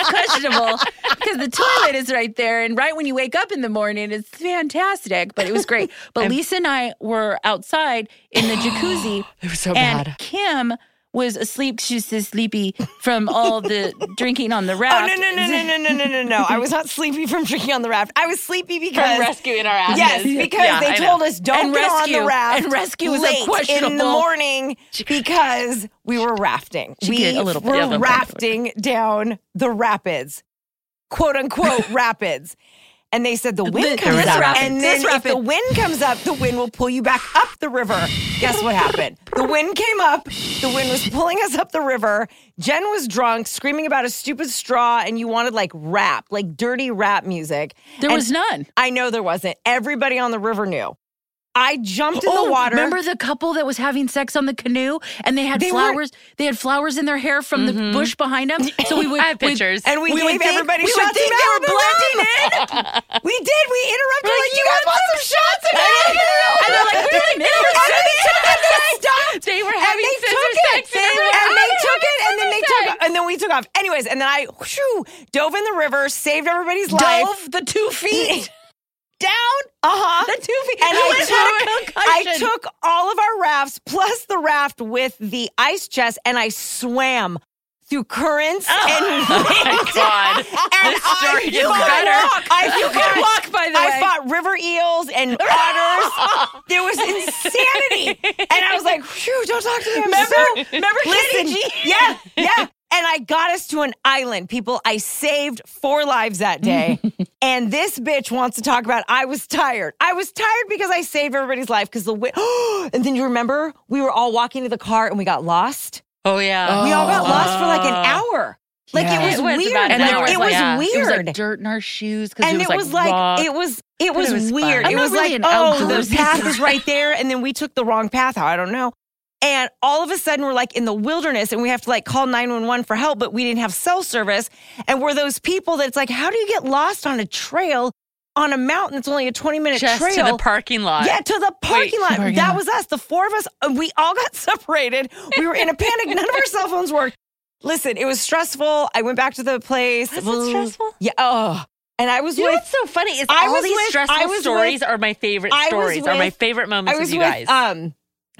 questionable because the toilet is right there. And right when you wake up in the morning, it's fantastic. But it was great. But Lisa and I were outside in the jacuzzi. It was so and bad. Kim was asleep. She's so sleepy from all the drinking on the raft. Oh, no, no, no, no, no, no, no, no, no. I was not sleepy from drinking on the raft. I was sleepy From because... rescuing our asses. Yes, because Yeah, they I know. told us don't And get rescue. on the raft And rescue was a late in the questionable- morning because we were rafting. She we did a little bit. were Yeah, a little bit. rafting down the rapids, quote unquote rapids. And they said the wind The- comes this up. rapid, And this then if rapid. the wind comes up, the wind will pull you back up the river. Guess what happened? The wind came up. The wind was pulling us up the river. Jen was drunk, screaming about a stupid straw, and you wanted like rap, like dirty rap music. There And was none. I know there wasn't. Everybody on the river knew. I jumped in Oh, the water. remember the couple that was having sex on the canoe and they had They were- flowers? They had flowers in their hair from the bush behind them. So we would. I have we- pictures. And we, We gave would think- everybody we would shots think of they were Malibu blending rum. We did. We interrupted. Like, you guys want some shots of Malibu? And they're like, we were in And they took it. They stopped. They were And having they scissor took sex. it. And they took it. And then they took and then we took off. Anyways, and then I whew, dove in the river, saved everybody's life. dove the two feet Down. Uh-huh. The two feet. And You I went took, had a I concussion. took all of our rafts plus the raft with the ice chest and I swam through currents and Oh my God. and This story I gets fought- better. I You fought- can walk, by the I way. fought river eels and otters. There was insanity. And I was like, phew, don't talk to me. I'm Remember? so... Remember Listen, Kenny G? yeah, yeah. And I got us to an island. People, I saved four lives that day. And this bitch wants to talk about I was tired. I was tired because I saved everybody's life because the wind. And then you remember we were all walking to the car and we got lost? Oh, yeah. We all got lost for like an hour. Like Yeah. it was, It was weird. about an Like, hour, it was yeah. weird. It was like dirt in our shoes because and it was, it was like, rock. it was it was, it was fun. weird. I'm It not was really like, an oh, outdoorsy the path is person. right there, and then we took the wrong path. How I don't know. And all of a sudden, we're like in the wilderness, and we have to like call nine one one for help, but we didn't have cell service. And we're those people that's like, how do you get lost on a trail on a mountain that's only a twenty minute Just trail? to the parking lot. Yeah, to the parking lot. parking that lot. was us. The four of us, uh, we all got separated. We were in a panic. None of our cell phones worked. Listen, it was stressful. I went back to the place. Was it stressful? Yeah. Oh. And I was You know with what's so funny is I all was these with- stressful I was stories with- are my favorite I was stories, are my with- favorite moments I was with you with guys. um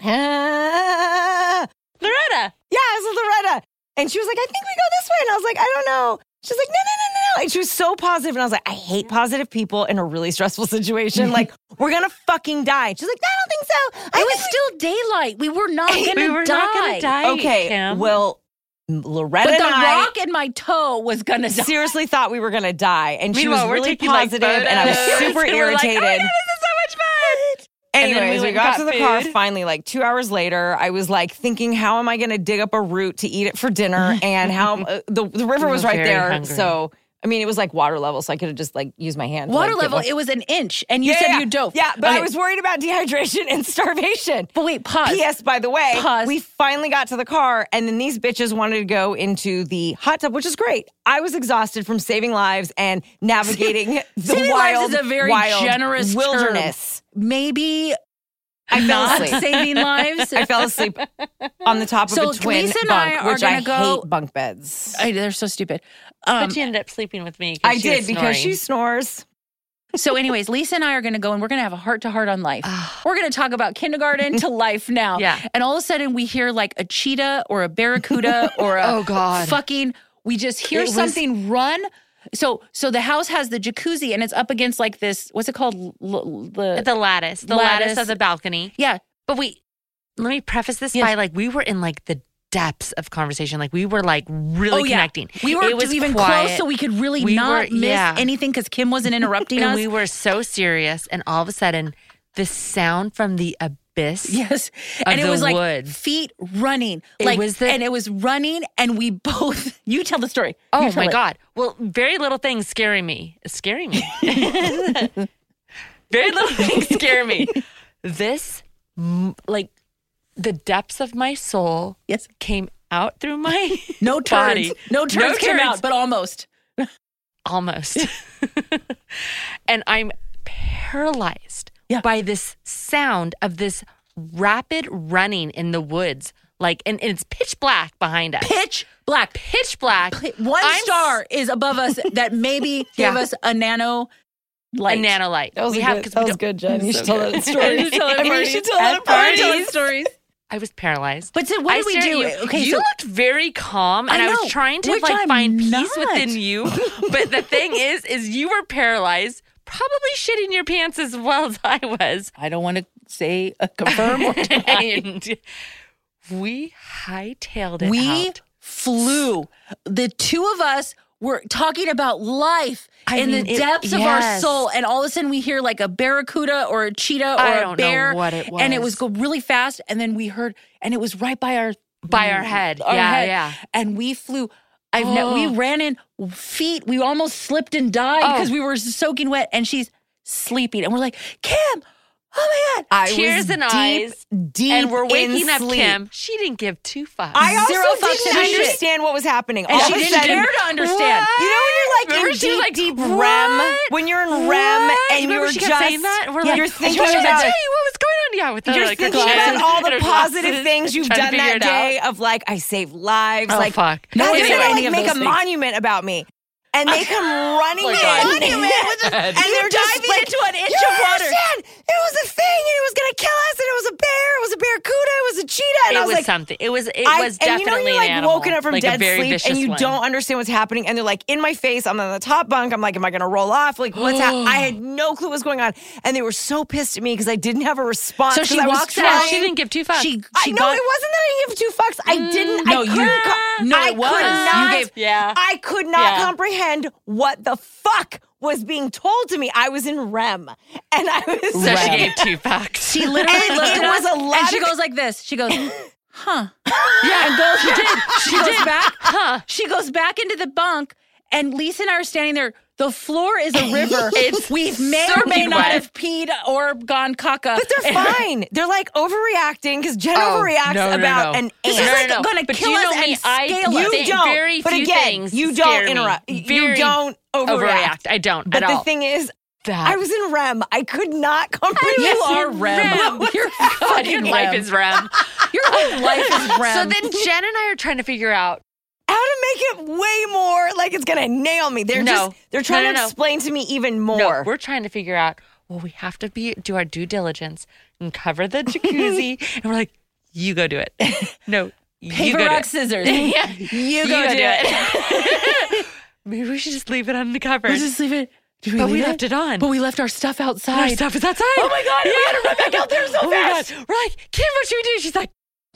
yeah, Loretta. I was with Loretta. And she was like, I think we go this way. And I was like, I don't know. She's like, no, no, no, no, no. And she was so positive. And I was like, I hate positive people in a really stressful situation. Like, we're going to fucking die. She's like, I don't think so. I It was think still daylight. We were not going to We were die. not going to die. we- okay. Kim. Well, Loretta But the and I rock in my toe was going to die. seriously thought we were going to die. And she was Meanwhile, we're really taking, like, positive, and I was photos. super And we're like, irritated. oh my God, this is so much fun. And then Anyways, we we, went got and to got the car food. finally, like two hours later. I was like thinking, how am I going to dig up a root to eat it for dinner? And how uh, the, the river We was were right very there. hungry. So, I mean, it was like water level. So I could have just like used my hand. to, Water like, get level, one. it was an inch. And you yeah, said yeah, you dove. Yeah, but I Okay. was worried about dehydration and starvation. But wait, pause. P S. By the way, Pause. we finally got to the car, and then these bitches wanted to go into the hot tub, which is great. I was exhausted from saving lives and navigating the Saving wild, lives is a very wild generous wilderness. Maybe I fell not asleep. saving lives. I fell asleep on the top of So a twin Lisa and bunk, I are which I gonna go- hate bunk beds. I, they're so stupid. Um, But she ended up sleeping with me. 'cause I she did was because she snoring. snores. so, anyways, Lisa and I are going to go and we're going to have a heart to heart on life. We're going to talk about kindergarten to life now. Yeah. And all of a sudden, we hear like a cheetah or a barracuda or a Oh, God. fucking. We just hear It was- something run. So, so the house has the jacuzzi and it's up against like this. What's it called? L- l- the, The lattice. The lattice, Lattice. of the balcony. yeah. But we, let me preface this Yes. by like, we were in like the depths of conversation. Like we were like really Oh, yeah. connecting. We were it was even quiet. close so we could really We not were- miss yeah. anything because Kim wasn't interrupting and us. we were so serious. And all of a sudden, the sound from the abyss. Yes. Of And it the was like woods. feet running. It like was the- and it was running and we both you tell the story. You Oh tell my it. God. Well, very little things scaring me. Scaring me. Very little things scare me. This, mm, like, the depths of my soul Yes. came out through my No turds. body. No turds No came turds. out, but almost. Almost. And I'm paralyzed Yeah. by this sound of this rapid running in the woods. Like, and, and it's pitch black behind us. Pitch black. Pitch black. One I'm star is above us that maybe gave Yeah. us a nano light. A nano light. That was, we a have, good, 'cause that we was don't- good, Jen. You So should tell good. that story. You should tell it at And you parties. should tell that At at parties. parties. Stories. I was paralyzed. But so what I did we stared at do? You. Okay, you so- looked very calm, and I I, know, was trying to which like I'm find peace not. within you. But the thing is, is you were paralyzed, probably shitting your pants as well as I was. I don't want to say uh, confirm or deny. And we hightailed it We out. flew. The two of us were talking about life I in mean, the it- depths of our yes. soul. And all of a sudden we hear like a barracuda or a cheetah or I a don't know bear. what it And it was. was go really fast. And then we heard, and it was right by our By our head. our Yeah, head. yeah. And we flew. I've ne- we Oh. ran in feet. We almost slipped and died Oh. because we were soaking wet. And she's sleeping. And we're like, Kim, oh my God. I Tears was and deep, eyes. deep And we're waking in up sleep. Kim. She didn't give two fucks. I also Zero fucks didn't in shit. understand what was happening. And All she of a didn't sudden, care to understand. You know when you're like Remember in she was deep, like, deep "What? REM? When you're in REM What? and Remember you're she just kept saying that? We're you're like, thinking I was trying to about tell you what was going on. Yeah, with the, you're like, her thinking chin about all and the her positive glasses, things you've trying to done figure that it out. day of like I saved lives. Oh, like fuck. No, No, they're we gonna didn't do like any of make those a things. monument about me. And they come running Oh my in. God. Monument with a- and you they're just diving like, into an inch you of don't water. understand. It was a thing, and it was gonna kill us, and it was a bear, it was a barracuda, it was a cheetah, and It I was, was like, something. It was. It I- was and you know definitely you're like an animal. woken up from like a dead very sleep, vicious and you one. don't understand what's happening, and they're like in my face. I'm on the top bunk. I'm like, am I gonna roll off? Like, what's happening? I had no clue what was going on, and they were so pissed at me because I didn't have a response. So she 'cause I was walks Yeah, out. trying- she didn't give two fucks. She, I she know got, it wasn't that I didn't give two fucks. I didn't. no, I you- couldn't. co- no, I it was. could You not. gave- Yeah. I could not Yeah. comprehend what the fuck was being told to me. I was in REM, and I was. So she Rem. gave two fucks. She literally And looked it at was us a lot and she of- goes like this. She goes, huh. Yeah, and goes, she did. She goes back. Huh. She goes back into the bunk, and Lisa and I are standing there. The floor is a river. It's We've may or may soaking not wet. have peed or gone caca. But they're fine. They're like overreacting because Jen Oh, overreacts no, no, about no. an This ant. is No, like no, no. gonna But kill you us know and me, I- scale You us. think don't. very but few again, things you scare don't me. interrupt. You Very don't overreact. overreact. I don't But at the all. thing is, That- I was in REM. I could not comprehend. You are REM. REM. You're God, fucking your life REM. is REM. Your whole life is REM. So then Jen and I are trying to figure out. how to make it way more like it's gonna nail me. They're No. just they're trying No, no, to no. explain to me even more. No, we're trying to figure out. Well, we have to be do our due diligence and cover the jacuzzi. And we're like, you go do it. No, you Paper, go do rock, it. scissors. Yeah. You go do it. Maybe we should just leave it on the cover. We'll just leave it. Did we But leave we it? left it on. But we left our stuff outside. Our stuff is outside. Oh my God, we gotta run back out there so oh fast. My God. We're like, Kim, what should we do? She's like,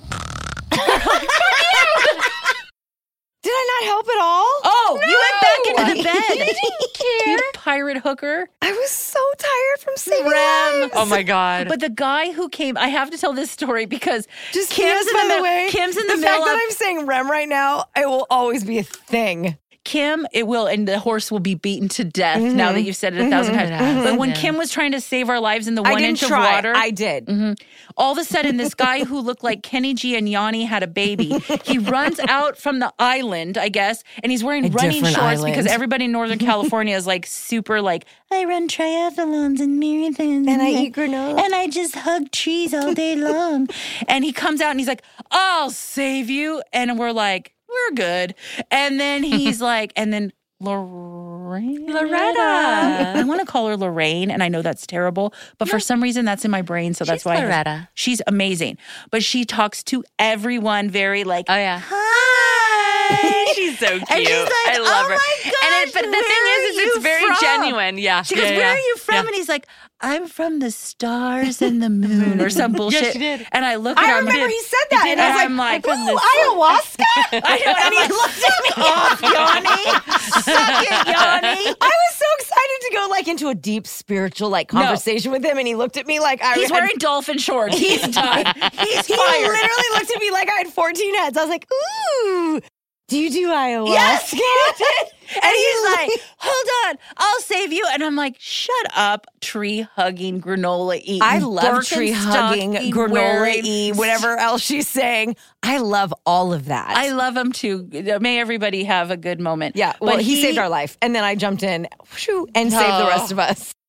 Did I not help at all? Oh, you went back into the bed. You didn't care. You pirate hooker. I was so tired from saving Rem. lives. oh my God. But the guy who came, I have to tell this story because Just Kim's Kim's, in by the the mid- way. Kim's in the the fact middle that of- I'm saying REM right now, it will always be a thing. Kim, it will, and the horse will be beaten to death now that you've said it a 1000 Mhm. times. But when Yeah. Kim was trying to save our lives in the I one didn't inch try. of water, I did. all of a sudden, this guy who looked like Kenny G and Yanni had a baby. He runs out from the island, I guess, and he's wearing A running different shorts island. because everybody in Northern California is like super like, I run triathlons and marathons. And I eat granola. And I just hug trees all day long. And he comes out and he's like, I'll save you. And we're like, we're good. And then he's like, and then Lorraine. Loretta. I want to call her Lorraine, and I know that's terrible, but for some reason that's in my brain, so that's She's why I- Loretta. she's amazing. But she talks to everyone very like, Oh, yeah. hi. She's so cute. And she's like, I love oh her. my and it, gosh, but the where thing are is, is it's you very from? genuine. Yeah. She goes, yeah, where yeah. are you from? Yeah. And he's like, I'm from the stars and the moon or some bullshit. she did. And I look at I her, I'm remember like, he said that, did. and I was I'm like, like, ooh, from ayahuasca? I know, and he looked at me off, Yanni. Suck it, Yanni. I was so excited to go like into a deep spiritual like conversation with him, and he looked at me like I He's had, wearing dolphin shorts. He's done. He's He fired. literally looked at me like I had fourteen heads. I was like, ooh, do you do ayahuasca? Yes, he did. And he's like, hold on, I'll save you. And I'm like, shut up, tree hugging, granola eating. I love Birkenstock tree hugging, eating, granola wearing- e, whatever else she's saying. I love all of that. I love him too. May everybody have a good moment. yeah, well, But he, saved our life, and then I jumped in whoosh, and saved the Oh. rest of us.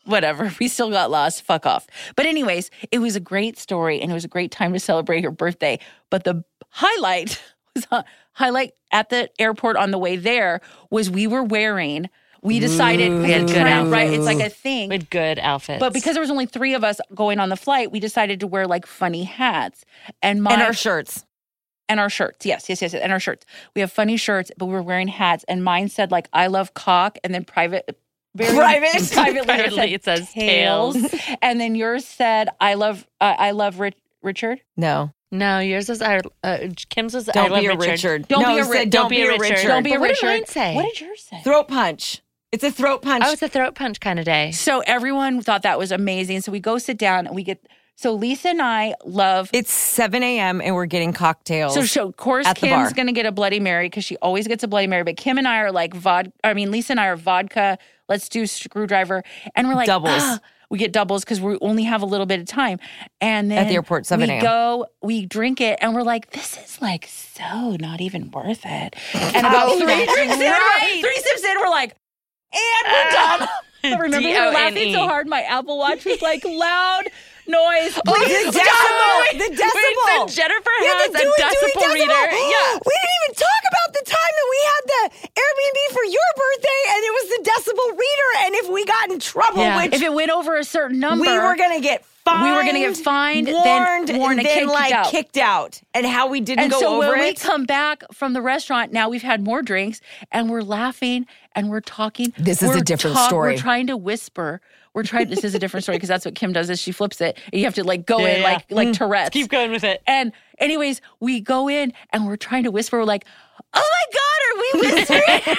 whatever. We still got lost. Fuck off. But anyways, it was a great story and it was a great time to celebrate her birthday. But the highlight was uh, highlight at the airport on the way there was we were wearing. We decided we had good trend, right? outfits. It's like a thing. With good outfits. But because there was only three of us going on the flight, we decided to wear like funny hats and my And our shirts. and our shirts. Yes, yes, yes, and our shirts. We have funny shirts, but we were wearing hats. And mine said like "I love cock," and then private, very Private? privately, Privately, it says tails. and then yours said "I love, uh, I love Rich, Richard." No. No, yours was our, uh, Kim's was I Don't love be a Richard. Richard. Don't no, be a it said Ri- Don't be a Richard. Don't be a But what did Richard. mine say? What did yours say? Throat punch. It's a throat punch. Oh, it's a throat punch kind of day. So everyone thought that was amazing. So we go sit down and we get. So Lisa and I love. It's seven a.m. and we're getting cocktails. So, so of course, at the bar. Kim's going to get a Bloody Mary because she always gets a Bloody Mary. But Kim and I are like vodka. I mean, Lisa and I are vodka. Let's do screwdriver. And we're like, Doubles. ah. We get doubles because we only have a little bit of time. And then At the airport, seven we a.m. go, we drink it, and we're like, this is like so not even worth it. And about Oh, three that's drinks in, right. we're- three sips in, we're like, and we're done. I remember we were laughing D O N E. so hard, my Apple Watch was like loud noise. the Please decibel. stop. The decibel. Wait, so Jennifer We had has the a Dewey Dewey decibel reader. Yeah. We didn't even talk about the time that we had the Airbnb for your birthday and it was the decibel reader. And if we got in trouble, Yeah. which If it went over a certain number, we were going to get fined. We were gonna get fined, then warned, warned, and and then kicked like out. kicked out. And how we didn't And go so over when we it. come back from the restaurant, now we've had more drinks and we're laughing and we're talking. This is We're a different talk- story. We're trying to whisper. We're trying. This is a different story because that's what Kim does. Is she flips it and you have to like go Yeah, in yeah. like like Tourette's. Keep going with it. And anyways, we go in and we're trying to whisper. We're like, oh my god, are we whispering?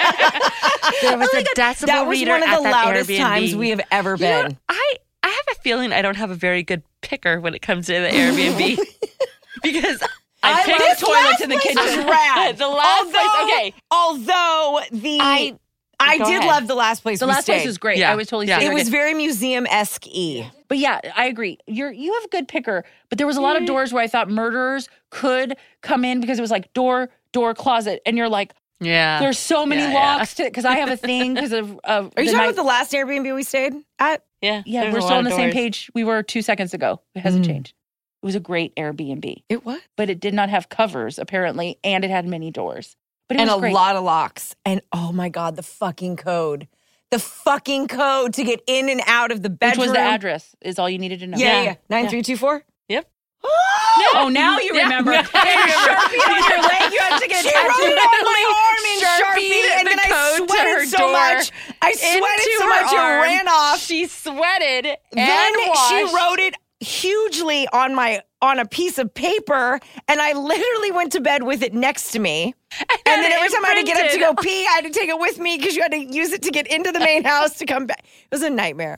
There was a decibel that was reader one of at the that loudest Airbnb. times we have ever You know, been. I, I have a feeling I don't have a very good picker when it comes to the Airbnb. Because I, I picked love This toilets last in the place kitchen. was rad. The last although, place- okay. Although the I- I Go did ahead. love the last place The we last stayed. place was great. Yeah. I was totally. Yeah. staying It was there. very museum-esque y. But yeah, I agree. You're you have a good picker, but there was a lot of doors where I thought murderers could come in because it was like door, door, closet, and you're like, Yeah. there's so many Yeah, yeah. locks to because I have a thing because of. of Are you the talking night- about the last Airbnb we stayed at? yeah. Yeah, there's we're a still lot on the of same doors. page we were two seconds ago. It hasn't Mm. changed. It was a great Airbnb, It was. but it did not have covers apparently, and it had many doors. But it And was a great. lot of locks. And oh my God, the fucking code. The fucking code to get in and out of the Which bedroom. was the address? Is all you needed to know. Yeah, yeah, Yeah. yeah. nine three two four? Yep. Oh, now you Yeah. remember. Yeah. Hey, Sharpie on your leg. You had to get a She wrote tattoo. it on my arm in Sharpied Sharpie, and the then I code to her sweated so door much. I sweated Into so her much arm. it ran off. She sweated and Then washed. she wrote it hugely on my on a piece of paper, and I literally went to bed with it next to me. And then every time I had to get up to go pee, I had to take it with me because you had to use it to get into the main house to come back. It was a nightmare.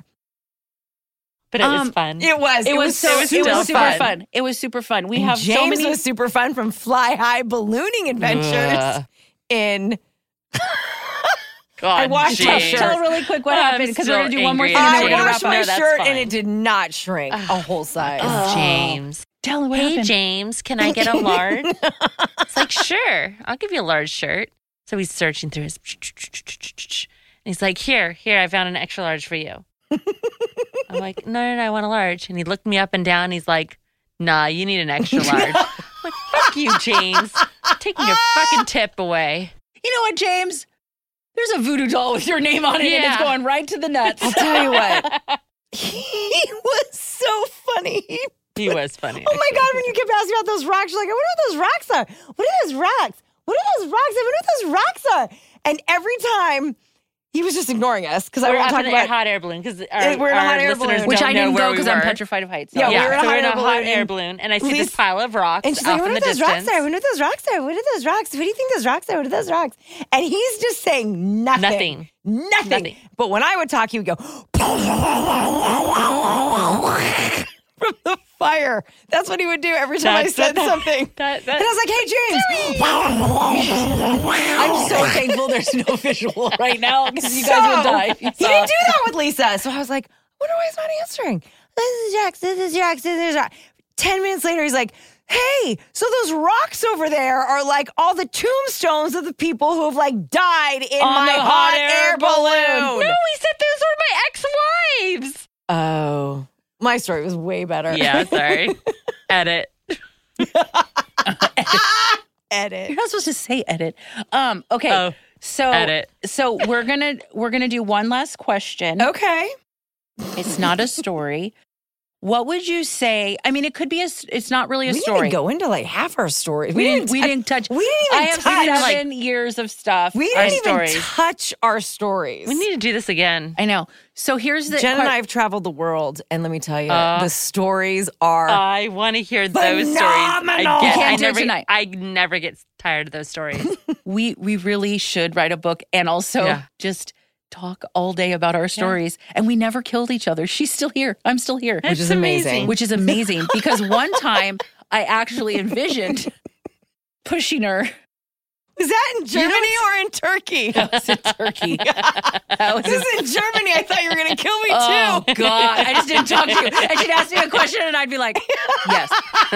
But it was Um, fun. It was. It was so. it It was was, still super fun. fun. It was super fun. We And have James so many. was super fun from Fly High Ballooning Adventures Ugh. in. God, I washed my tell, shirt. tell really quick what I'm happened because we're still gonna do one more angry thing and then I we're gonna wrap washed up. my No, that's shirt fine. and it did not shrink a whole size. Oh, James. Tell me what Hey, happened. James, can I get a large? It's like, sure, I'll give you a large shirt. So he's searching through his. And he's like, here, here, I found an extra large for you. I'm like, no, no, no, I want a large. And he looked me up and down. And he's like, nah, you need an extra large. I'm like, fuck you, James. Taking your fucking tip away. You know what, James? There's a voodoo doll with your name on it, and Yeah. it's going right to the nuts. I'll tell you what. He was so funny. He was funny. Oh my God, when you kept asking about those rocks, you're like, I wonder what those rocks are. What are those rocks? What are those rocks? I wonder what those rocks are. And every time, he was just ignoring us because I We're won't up talk in a about hot air balloon because We're our, in a hot our air listeners balloon. don't Which I know didn't where go we because I'm were. petrified of heights. So. Yeah, we Yeah, were in a so hot we're in air a hot balloon. air balloon, and I see Lisa- this pile of rocks And she's off like, I in wonder the what those rocks distance. are. I wonder what those rocks are. What are those rocks? What do you think those rocks are? What are those rocks? And he's just saying nothing. Nothing. Nothing. Nothing. But when I would talk, he would go from the fire. That's what he would do every time That's I said what- something. That, that, And I was like, hey, James. I'm so thankful there's no visual right now because you guys So, would die. if you He saw. didn't do that with Lisa. So I was like, I wonder why he's not answering. This is Jax. This is Jax. This is Jax. Ten minutes later, he's like, hey, so those rocks over there are like all the tombstones of the people who have like died in On my the hot air balloon. No, he said those were my ex-wives. Oh, my story was way better. Yeah, sorry. Edit. Edit. You're not supposed to say edit. Um, okay. Oh, so edit. so we're gonna we're gonna do one last question. Okay. It's not a story. What would you say? I mean, it could be a. s- It's not really a we story. didn't go into like half our stories. we didn't. We touch- didn't touch. We didn't even I have touch. seven years of stuff. we our didn't even stories. touch our stories. We need to do this again. I know. So here's the. Jen and que- I have traveled the world, and let me tell you, Uh, the stories are. I want to hear those stories Phenomenal. again. You can't I do it never, tonight. I never get tired of those stories. we we really should write a book and also Yeah. just talk all day about our stories. And we never killed each other. She's still here. I'm still here. Which is amazing. Which is amazing because one time I actually envisioned pushing her. Was that in You know Germany or in Turkey? That was in Turkey. That was This is in Germany. I thought you were going to kill me Oh too. God! I just didn't talk to you, and she'd ask me a question, and I'd be like, "Yes."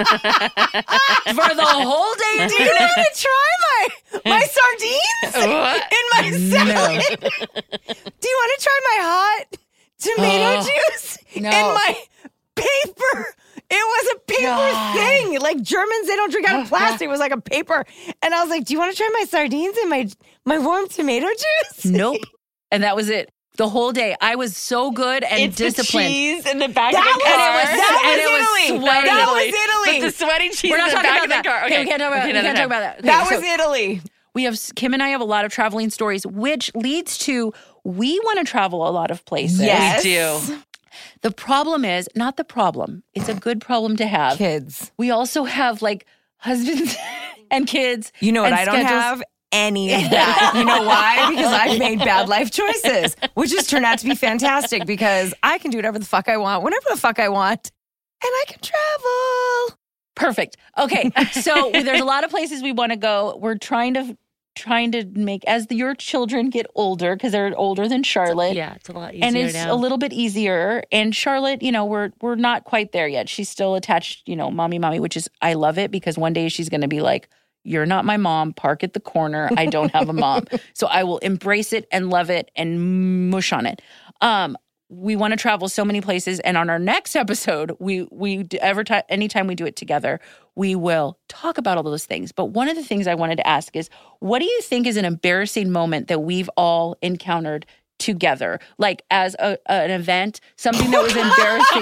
For the whole day, Do you know how to try my my sardines What? in my salad? Do you want to try my hot tomato Oh, juice no. in my paper? It was a paper God. thing. Like Germans, they don't drink out of plastic. It was like a paper. And I was like, do you want to try my sardines and my my warm tomato juice? Nope. And that was it. The whole day, I was so good and It's disciplined. the cheese in the back That of the was- car. that and was it was Italy. sweaty. That was Italy. But the sweaty cheese We're not in the talking back about of the that. car. Okay, Okay, we can't talk about, okay, we can't another talk about time. that. Okay, That so was Italy. we have Kim and I have a lot of traveling stories, which leads to we want to travel a lot of places. Yes. We do. The problem is not the problem. It's a good problem to have. Kids. We also have like husbands and kids. You know what and I don't schedules. have? Any of that. You know why? Because I've made bad life choices, which has turned out to be fantastic because I can do whatever the fuck I want, whenever the fuck I want, and I can travel. Perfect. Okay, so there's a lot of places we want to go. We're trying to trying to make as the, your children get older because they're older than Charlotte. Yeah, it's a lot easier And it's now. a little bit easier. And Charlotte, you know, we're we're not quite there yet. She's still attached, you know, mommy, mommy, which is I love it because one day she's going to be like, "You're not my mom. Park at the corner. I don't have a mom." So I will embrace it and love it and mush on it. Um, we want to travel so many places, and on our next episode, we we do every time anytime we do it together, we will talk about all those things. But one of the things I wanted to ask is, what do you think is an embarrassing moment that we've all encountered together, like as a, an event, something that was embarrassing?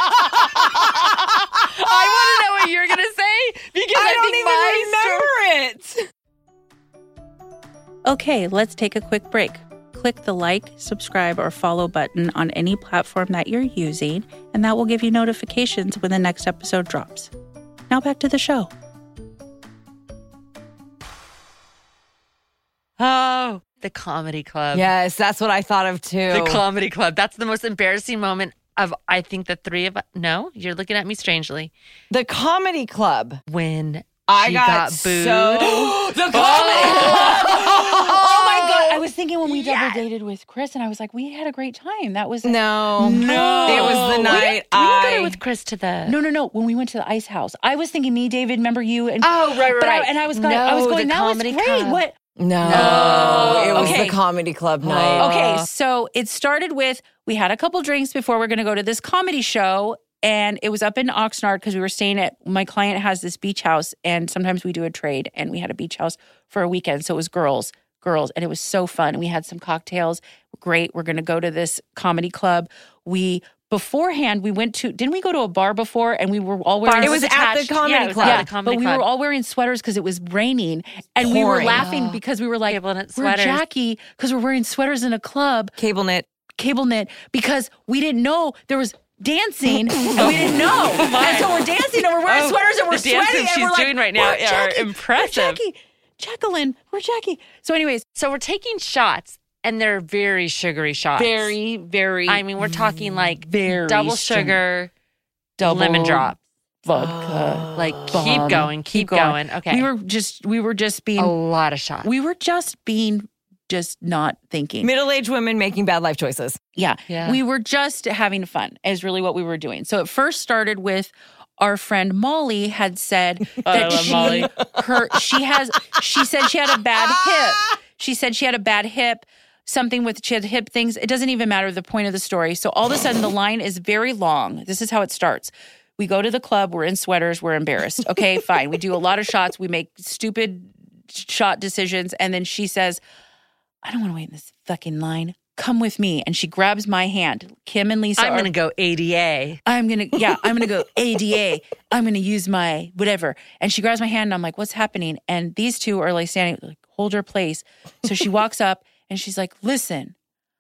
I want to know what you're going to say because I, I don't think even my remember it. Okay, let's take a quick break. Click the like, subscribe, or follow button on any platform that you're using, and that will give you notifications when the next episode drops. Now back to the show. Oh, the comedy club. Yes, that's what I thought of too. The comedy club. That's the most embarrassing moment of, I think, the three of us. No, you're looking at me strangely. The comedy club. When I she got, got, booed. so the comedy club. Oh my God. I was thinking when we double dated with Chris, and I was like, we had a great time. That was No, No. It was the We night We didn't I. go with Chris to the. No, no, no. When we went to the ice house, I was thinking me, David, remember you, and Oh, right, right, but I, right. and I was going, I was No, going. the That was comedy great. club. What? no, No. it was Okay. the comedy club night. Uh, Okay, so it started with we had a couple drinks before we are going to go to this comedy show, and it was up in Oxnard because we were staying at my client has this beach house, and sometimes we do a trade, and we had a beach house for a weekend, so it was girls, girls, and it was so fun. We had some cocktails. Great, we're going to go to this comedy club. We beforehand we went to didn't we go to a bar before, and we were all wearing It was at the attached. comedy yeah, it was club. At yeah, the comedy but we club. were all wearing sweaters because it was raining, and we were Pouring. laughing because we were like, Cable knit we're sweaters. Jackie because we're wearing sweaters in a club, Cable knit. cable knit, because we didn't know there was dancing, and we didn't know, and so we're dancing and we're wearing Oh, sweaters and we're the dance sweating, moves and we're she's like, doing right now "We're are Jackie, impressive." We're Jackie, Jacqueline, we're Jackie. So, anyways, So we're taking shots, and they're very sugary shots. very, very, I mean, we're talking like very double strong. sugar, double lemon drop. vodka. Like Bomb. keep going, keep, going. Okay, We were just, we were just being, a lot of shots. we were just being, just not thinking. Middle-aged women making bad life choices. Yeah. Yeah. We were just having fun is really what we were doing. So it first started with our friend Molly had said Oh, I that love she Molly. her she has she said she had a bad hip. She said she had a bad hip, something with she had hip things. It doesn't even matter the point of the story. So all of a sudden the line is very long. This is how it starts. We go to the club, we're in sweaters, we're embarrassed. Okay, fine. We do a lot of shots, we make stupid shot decisions, and then she says, I don't want to wait in this fucking line. Come with me. And she grabs my hand. Kim and Lisa I'm are going to go A D A. I'm going to, yeah, I'm going to go A D A. I'm going to use my whatever. And she grabs my hand and I'm like, what's happening? And these two are like standing, like, hold her place. So she walks up and she's like, listen,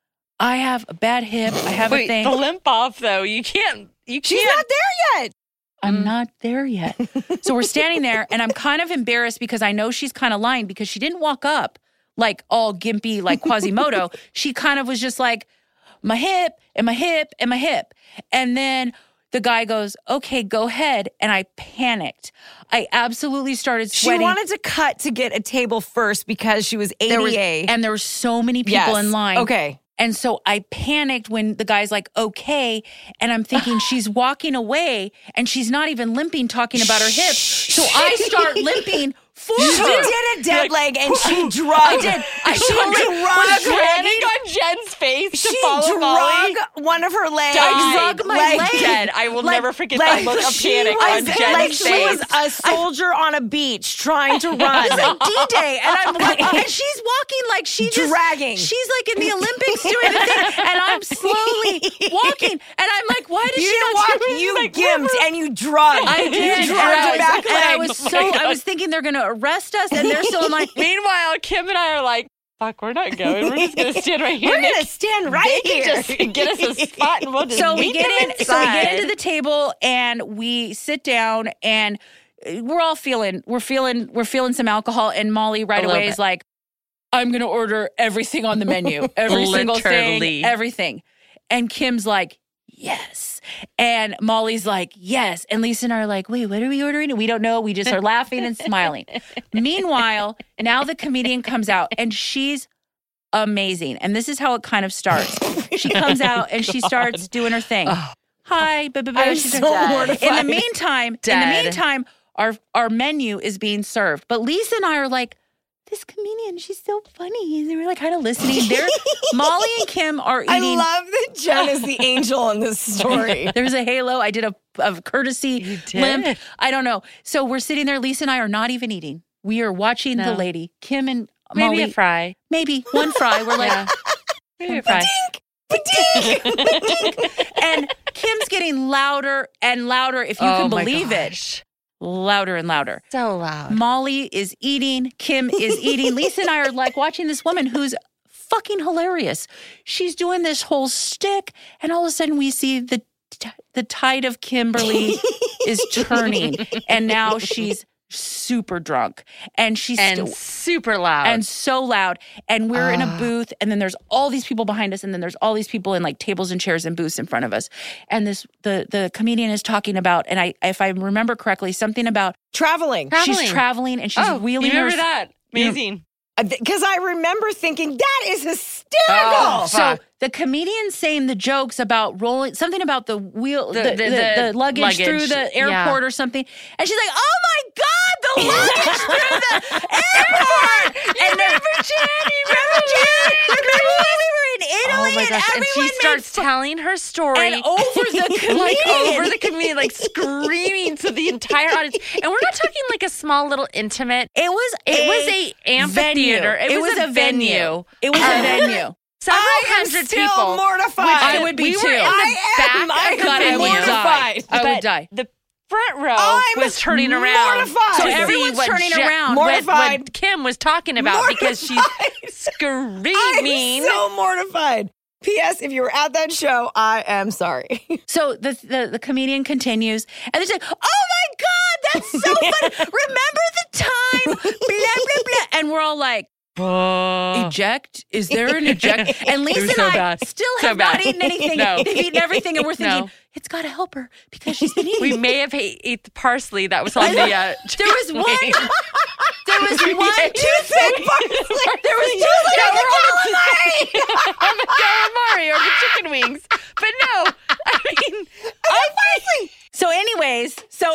I have a bad hip. I have Wait, a thing. the limp off though. You can't. You can't. She's not there yet. I'm Mm. not there yet. So we're standing there and I'm kind of embarrassed because I know she's kind of lying because she didn't walk up like all gimpy, like Quasimodo. She kind of was just like, my hip and my hip and my hip. And then the guy goes, okay, go ahead. And I panicked. I absolutely started sweating. She wanted to cut to get a table first because she was A D A. There was, and there were so many people Yes. in line. Okay. And so I panicked when the guy's like, okay. And I'm thinking she's walking away and she's not even limping, talking about her hips. So I start limping for She her. did a dead leg and she drugged. I did. I she totally- drugged. Panic on Jen's face to She follow Molly. drugged one of her legs. I drug my leg. Dead. I will Like- never forget Like the look of she panic was, on Jen's like face. she was a soldier on a beach trying to run. It's like D-Day, and I'm like, and she's walking like she just Dragging. She's like in the Olympics doing the thing, and I'm slowly walking, and I'm like, why does You she didn't not walk, do you like, gimped and you drugged. I You did, drugged and I her was, back and I leg. was so I was thinking they're gonna arrest us, and they're still in like, Meanwhile, Kim and I are like, fuck, we're not going. We're just going to stand right here. We're Nick. going to stand right They here. can just get us a spot and we'll just so we meet get them in, so we get inside. into the table, and we sit down, and we're all feeling, we're feeling, we're feeling some alcohol, and Molly right A away little is bit. like, I'm gonna order everything on the menu, every single Literally. thing, everything, and Kim's like, yes. And Molly's like, yes. And Lisa and I are like, wait, what are we ordering? We don't know. We just are laughing and smiling. Meanwhile, now the comedian comes out and she's amazing. And this is how it kind of starts. She comes out and she starts doing her thing. Hi. Blah, blah, blah. I'm She so starts- mortified. In the meantime, in Dead. the meantime, our our menu is being served. But Lisa and I are like, this comedian, she's so funny. And we're like kind of listening. They're, Molly and Kim are eating. I love that Jen is the angel in this story. There's a halo. I did a, a courtesy You did? limp. I don't know. So we're sitting there. Lisa and I are not even eating. We are watching No. the lady. Kim and Maybe Molly. a fry. Maybe one fry. We're like, Yeah. Maybe a fry. and Kim's getting louder and louder, if you Oh can my believe it. gosh. Louder and louder. So loud. Molly is eating. Kim is eating. Lisa and I are like watching this woman who's fucking hilarious. She's doing this whole stick, and all of a sudden we see the t- the tide of Kimberly is turning, and now she's super drunk, and she's And still super loud. and so loud. And we're in a Ah. booth, and then there's all these people behind us, and then there's all these people in like tables and chairs and booths in front of us. And this the the comedian is talking about, and I if I remember correctly, something about Traveling. Traveling. she's traveling and she's oh, wheeling you remember her. that? Amazing. Because I remember thinking, that is hysterical. Oh, So fuck. the comedian's saying the jokes about rolling something about the wheel, the, The- the, the- the, the luggage, luggage. through the airport Yeah. or something, and she's like, "Oh my god, the luggage through the airport!" And remember Jen? Remember Jen? Remember when we were in Italy Oh my and gosh. And everyone she starts made telling her story. and over the comedian, like over the comedian, like screaming to the entire audience. And we're not talking like a small little intimate. It was It a was a amphitheater. venue. It, was, a venue. It was a venue. Several I am hundred still people. mortified. I would be we too. were in the I back am. I of the would be I would venue. die. mortified. I would But die. The front row I'm was turning around. mortified. to So see everyone's what turning Je- around. What, Mortified. what Kim was talking about because she's Mortified. screaming. I'm so mortified. P S. If you were at that show, I am sorry. So the, the the comedian continues, and they're like, "Oh my god, that's so funny! Remember the time?" Blah blah blah, and we're all like, Oh. "Eject? Is there an eject?" And Lisa was and so I bad. still So have not bad. eaten anything. No. They've eaten everything, and we're thinking No. it's got to help her because she's been eating. We may have ate, ate the parsley that was on the. Uh, There was chicken one. wing. There was one toothpick. There was two Yeah, like we're on the on the calamari or the chicken wings. But no, I mean, obviously. So, anyways, so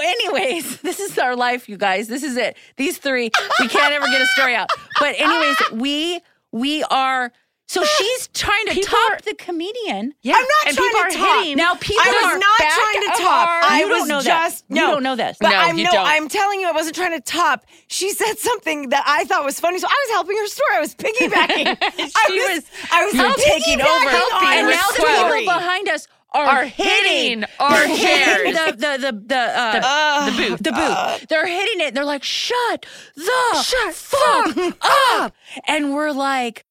life, you guys. This is it. These three, we can't ever get a story out. But anyways, we we are. So she's trying to People top are- the comedian. Yeah. I'm not and trying people to are top. hitting. Now people I was are not back trying to of top. our- I You don't was know that. just You no. don't know this. But No, I'm you no. don't. I'm telling you, I wasn't trying to top. She said something that I thought was funny, so I was helping her story. I was piggybacking. I She was. was- I was you were taking piggybacking over, helping on And her her now the story. people behind us are, Are hitting our They're hitting chairs. the the the the, uh, Uh, the booth. the booth. They're hitting it. They're like, shut the Shut fuck up. And we're like,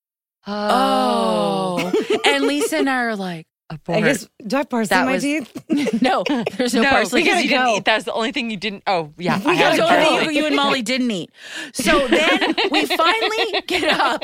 oh. And Lisa and I are like, I guess. Do I have parsley That in my was- teeth? no, there's no, no, parsley. because you go. didn't eat. That was the only thing you didn't. Oh, yeah. I That's had the only parsley. thing you and Molly didn't eat. So then we finally get up,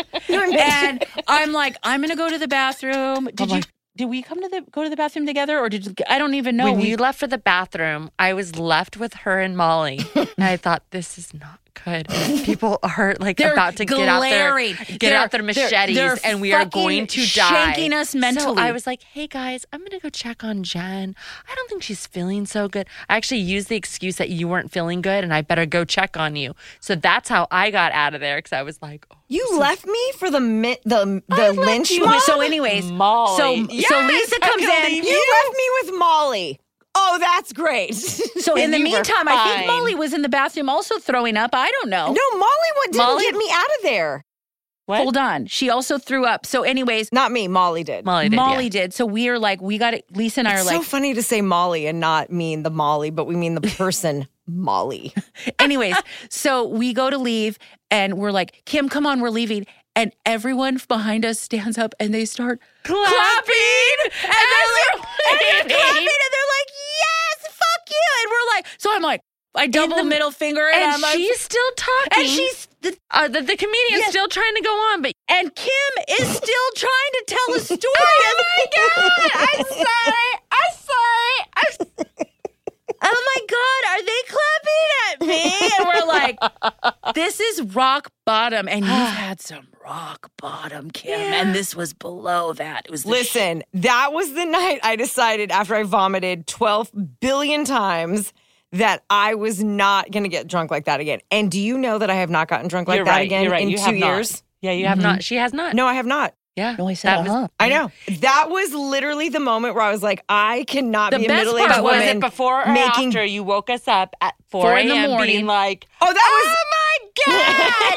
and I'm like, I'm gonna go to the bathroom. Did Oh my- you? Did we come to the go to the bathroom together, or did you, I don't even know? When We- you left for the bathroom, I was left with her and Molly, and I thought this is not good. People are like They're about to get out their glaring. get They're- out their they're- machetes, they're and we are fucking going to die. shanking us mentally. So I was like, "Hey guys, I'm gonna go check on Jen. I don't think she's feeling so good. I actually used the excuse that you weren't feeling good, and I better go check on you." So that's how I got out of there because I was like, oh, You left me for the mi- the the left lynch you mob? with- so, anyways, Molly. so Yes, so Lisa I'm comes gonna in. leave You left me with Molly. Oh, that's great. So in the You were meantime, I think fine. Molly was in the bathroom also throwing up. I don't know. No, Molly what didn't Molly- get me out of there. what? Hold on. She also threw up. So, anyways, Not me, Molly did. Molly did. Molly yeah. did. So we are like, we got it. Lisa and I are It's like, so funny to say Molly and not mean the Molly, but we mean the person Molly. anyways, so we go to leave and we're like, Kim, come on, we're leaving. And everyone behind us stands up and they start Clapping. clapping. And, they're, like, and they're Clapping. clapping and they're like, yes, fuck you. And we're like, so I'm like, I double the- middle finger and, And I'm like, she's still talking. and she's the, uh, the, the comedian's Yes. still trying to go on, but and Kim is still trying to tell a story. oh my god! I'm sorry. I'm sorry. I'm Oh my God, are they clapping at me? And we're like, this is rock bottom. And you've had some rock bottom, Kim. And this was below that. It was the Listen, that was the night I decided after I vomited twelve billion times that I was not going to get drunk like that again. And do you know that I have not gotten drunk like You're that right. again You're right. in You two have not. years? Yeah, you have not. She has not. No, I have not. Yeah. No, I said, that was. uh-huh. I know. That was literally the moment where I was like, I cannot The be a best middle-aged part But was woman it before or making after you woke us up at four Four in the a.m. morning. being like, Oh, that was "Oh my god,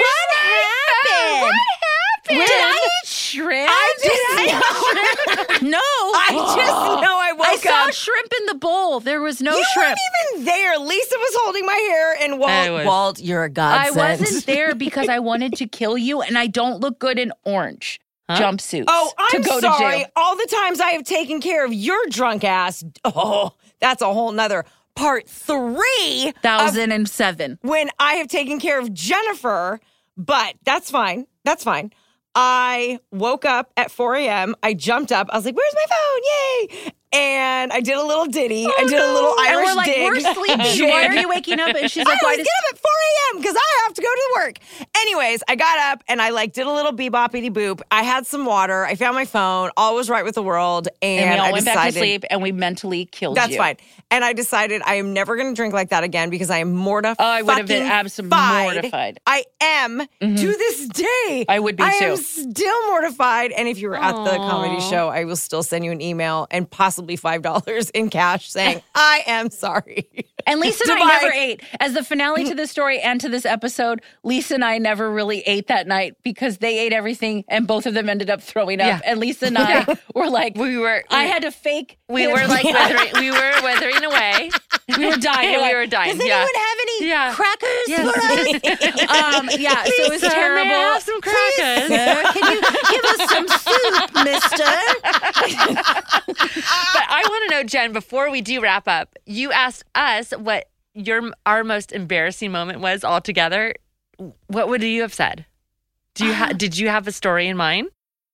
where's What my phone? happened? What happened?" Did I eat shrimp? I just know. No. I just know I woke I saw up. shrimp in the bowl. There was no You shrimp. weren't even there. Lisa was holding my hair, and I Walt, was. Walt, you're a I godsend. wasn't there because I wanted to kill you, and I don't look good in orange Huh? jumpsuits Oh, I'm to go sorry. to jail. All the times I have taken care of your drunk ass. Oh, that's a whole nother part three of Thousand and seven. when I have taken care of Jennifer. But that's fine. That's fine. I woke up at four a.m. I jumped up. I was like, "Where's my phone? Yay!" And I did a little ditty. I did a little And Irish we're like, dig. we're sleeping. Why are you waking up? And she's I like, why always does get up at four a.m. because I have to go to work. Anyways, I got up and I like did a little beboppity boop. I had some water. I found my phone. All was right with the world. And, And we all I went decided, back to sleep and we mentally killed That's you. fine. And I decided I am never going to drink like that again because I am mortified. Oh, I would have been absolutely mortified. I am to this day. I would be I too. am still mortified. And if you were at the comedy show, I will still send you an email and possibly five dollars in cash saying, I am sorry. And Lisa and I Goodbye. never ate. As the finale to this story and to this episode, Lisa and I never really ate that night because they ate everything and both of them ended up throwing up. Yeah. And Lisa and I were like, We were. I had to fake. We were like withering. We were withering away. We were dying. We We're like, were dying. Does Yeah. anyone have any Yeah. crackers Yes. for us? um, yeah, so it was Sir, may I terrible. have some crackers? Sir, can you give us some soup, mister? But I want to know, Jen, before we do wrap up, you asked us what your our most embarrassing moment was altogether. What would you have said? Do you ha- did you have a story in mind?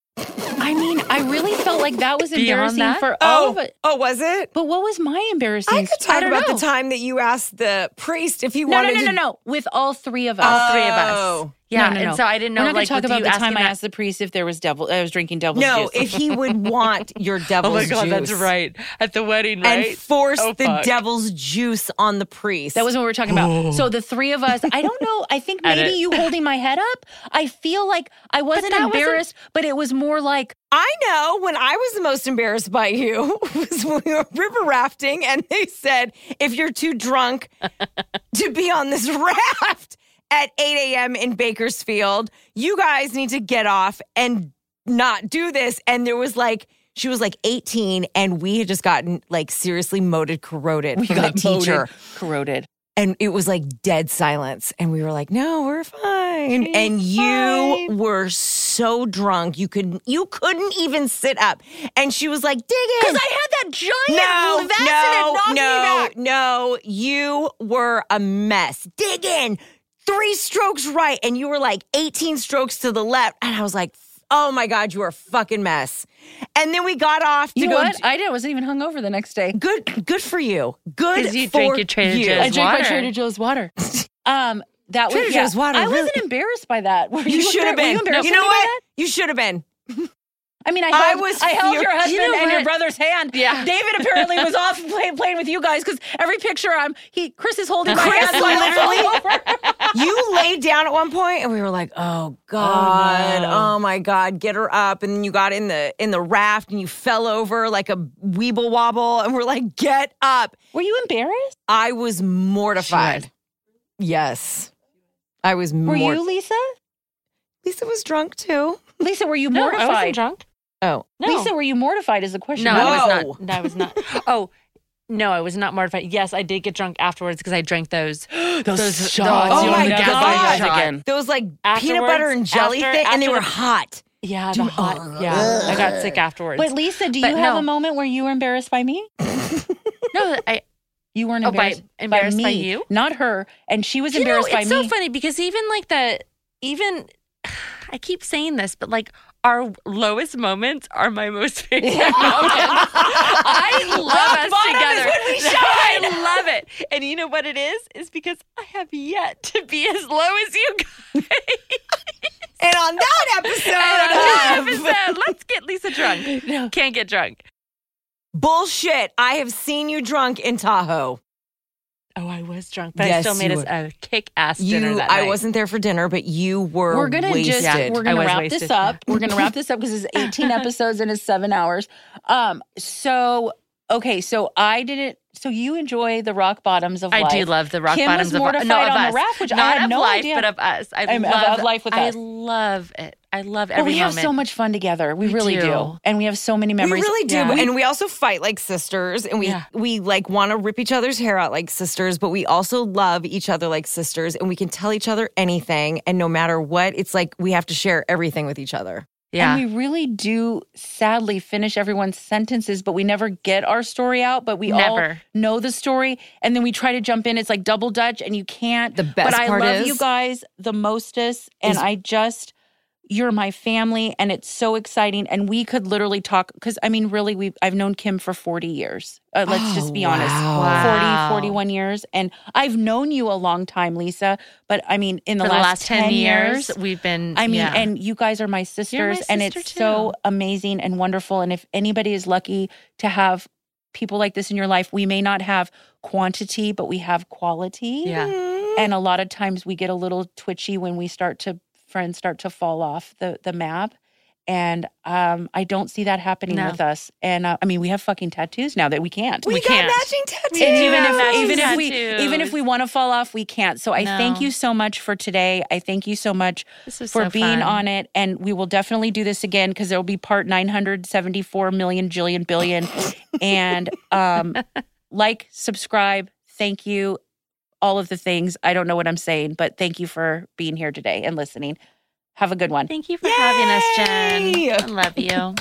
I mean, I really felt like that was Beyond embarrassing that? for all Oh, of it. oh, was it? But what was my embarrassing? I could talk don't about know. the time that you asked the priest if he No, no, wanted no, to. no, no. With all three of us. All three of us. Oh. Yeah, no, no, no. and so I didn't know. We're not like, going to talk do about you the ask time him I that- asked the priest if there was devil. I was drinking devil's No, juice. if he would want your devil's Oh my god, juice. that's right. At the wedding, right? And force Oh, the fuck. devil's juice on the priest. That was what we were talking about. So the three of us, I don't know. I think maybe Edit. you holding my head up. I feel like I wasn't that wasn't- embarrassed, but it was more like, I know when I was the most embarrassed by you was when we were river rafting and they said, if you're too drunk to be on this raft at eight a.m. in Bakersfield, you guys need to get off and not do this. And there was like, she was like eighteen and we had just gotten like seriously moated, corroded we from got the teacher. moated, corroded. And it was like dead silence. And we were like, no, we're fine. She's and you fine. were so drunk. You couldn't you couldn't even sit up. And she was like, dig in. Because I had that giant no, vest no, and it knocked no, me back. no. You were a mess. Dig in. Three strokes right. And you were like eighteen strokes to the left. And I was like, oh my God, you are a fucking mess. And then we got off to You know go. what? I did. I wasn't even hungover the next day. Good, good for you. Good 'Cause you for drink your Trader you. Joe's I drank my water. Trader Joe's water. Um, that Trader was yeah, Joe's water, I really- wasn't embarrassed by that. Were You should have embar- were been. You, embarrassed You know by what? that? You should have been. I mean, I I held, was I held your furious. husband You know and your what? brother's hand. Yeah. David apparently was off play, playing with you guys because every picture I'm he Chris is holding my Chris hand. like, literally- all over. You laid down at one point, and we were like, "Oh God, no. oh my God, get her up!" And then you got in the in the raft, and you fell over like a weeble wobble, and we're like, "Get up!" Were you embarrassed? I was mortified. Should. Yes, I was Were you, mortified. Lisa? Lisa was drunk too. Lisa, were you No, I mortified? wasn't drunk. Oh, No. Lisa, were you mortified? Is the question. No, Whoa. I was not. No, I was not. Oh, no, I was not mortified. Yes, I did get drunk afterwards because I drank those. those, those- shots. Oh You'll my never God. find those again. those like peanut Afterwards, butter and jelly after- thing, and they after were the- hot. Yeah, the hot. Yeah, I got sick afterwards. But Lisa, do you But have no. a moment where you were embarrassed by me? no, I. You weren't Oh, by- embarrassed embarrassed by, by me, you? not her, and she was You know, embarrassed by it's me. so funny because even like the even I keep saying this, but like our lowest moments are my most favorite moments. I love Rock us bottom is together. when we I love it. And you know what it is? Is because I have yet to be as low as you guys. And on that episode, And on that of episode, let's get Lisa drunk. Can't get drunk. bullshit, I have seen you drunk in Tahoe. Oh, I was drunk, but I Yes, still made you us a kick-ass dinner You, that I night. wasn't there for dinner, but you were. We're gonna wasted. just Yeah, we're I gonna was wrap wasted. this up. We're gonna wrap this up because it's eighteen episodes and it's seven hours. Um, so okay, so I didn't. So you enjoy the rock bottoms of I life. do love the rock Kim bottoms was of mortified no, of on us. the raft, which I Not had of no life, idea. but of us. I I'm- of- love of life with I us. love it. I love Well, every we have moment. so much fun together. We, We really do. do. and we have so many memories. We really do, Yeah. and we also fight like sisters, and we Yeah. we like want to rip each other's hair out like sisters, but we also love each other like sisters, and we can tell each other anything, and no matter what, it's like we have to share everything with each other. yeah. And we really do sadly finish everyone's sentences, but we never get our story out. But we all Never. know the story. And then we try to jump in. It's like double Dutch and you can't. The best But I part love is- you guys the mostest. And is- I just, you're my family. And it's so exciting. And we could literally talk, because I mean, really, we I've known Kim for forty years. Uh, let's Oh, just be honest. wow. Wow. forty, forty-one years. And I've known you a long time, Lisa. But I mean, in the, For the last, last ten years, we've been. I mean, yeah. and you guys are my sisters, and sister, it's so too. amazing and wonderful. And if anybody is lucky to have people like this in your life, we may not have quantity, but we have quality. yeah. And a lot of times we get a little twitchy when we start to friends start to fall off the the map. And um, I don't see that happening No. with us. And uh, I mean, we have fucking tattoos now that we can't. We, We got can't. matching tattoos. And do even have if matching even if we tattoos. even if we want to fall off, we can't. So I No. thank you so much for today. I thank you so much This was for so being fun. on it, and we will definitely do this again because there will be part nine hundred seventy-four million jillion billion. And um, like, subscribe, thank you, all of the things. I don't know what I'm saying, but thank you for being here today and listening. Have a good one. Thank you for having us, Jen. Yay! I love you.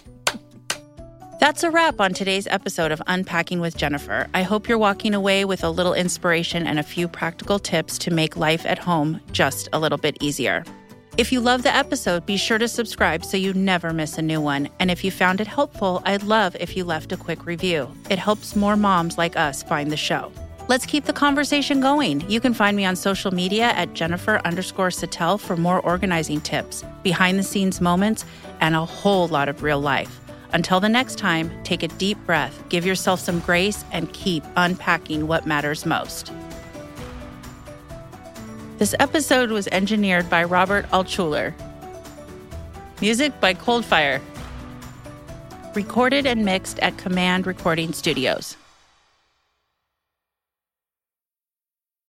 That's a wrap on today's episode of Unpacking with Jennifer. I hope you're walking away with a little inspiration and a few practical tips to make life at home just a little bit easier. If you love the episode, be sure to subscribe so you never miss a new one. And if you found it helpful, I'd love if you left a quick review. It helps more moms like us find the show. Let's keep the conversation going. You can find me on social media at Jennifer underscore Sattel for more organizing tips, behind the scenes moments, and a whole lot of real life. Until the next time, take a deep breath, give yourself some grace, and keep unpacking what matters most. This episode was engineered by Robert Altschuler. Music by Coldfire. Recorded and mixed at Command Recording Studios.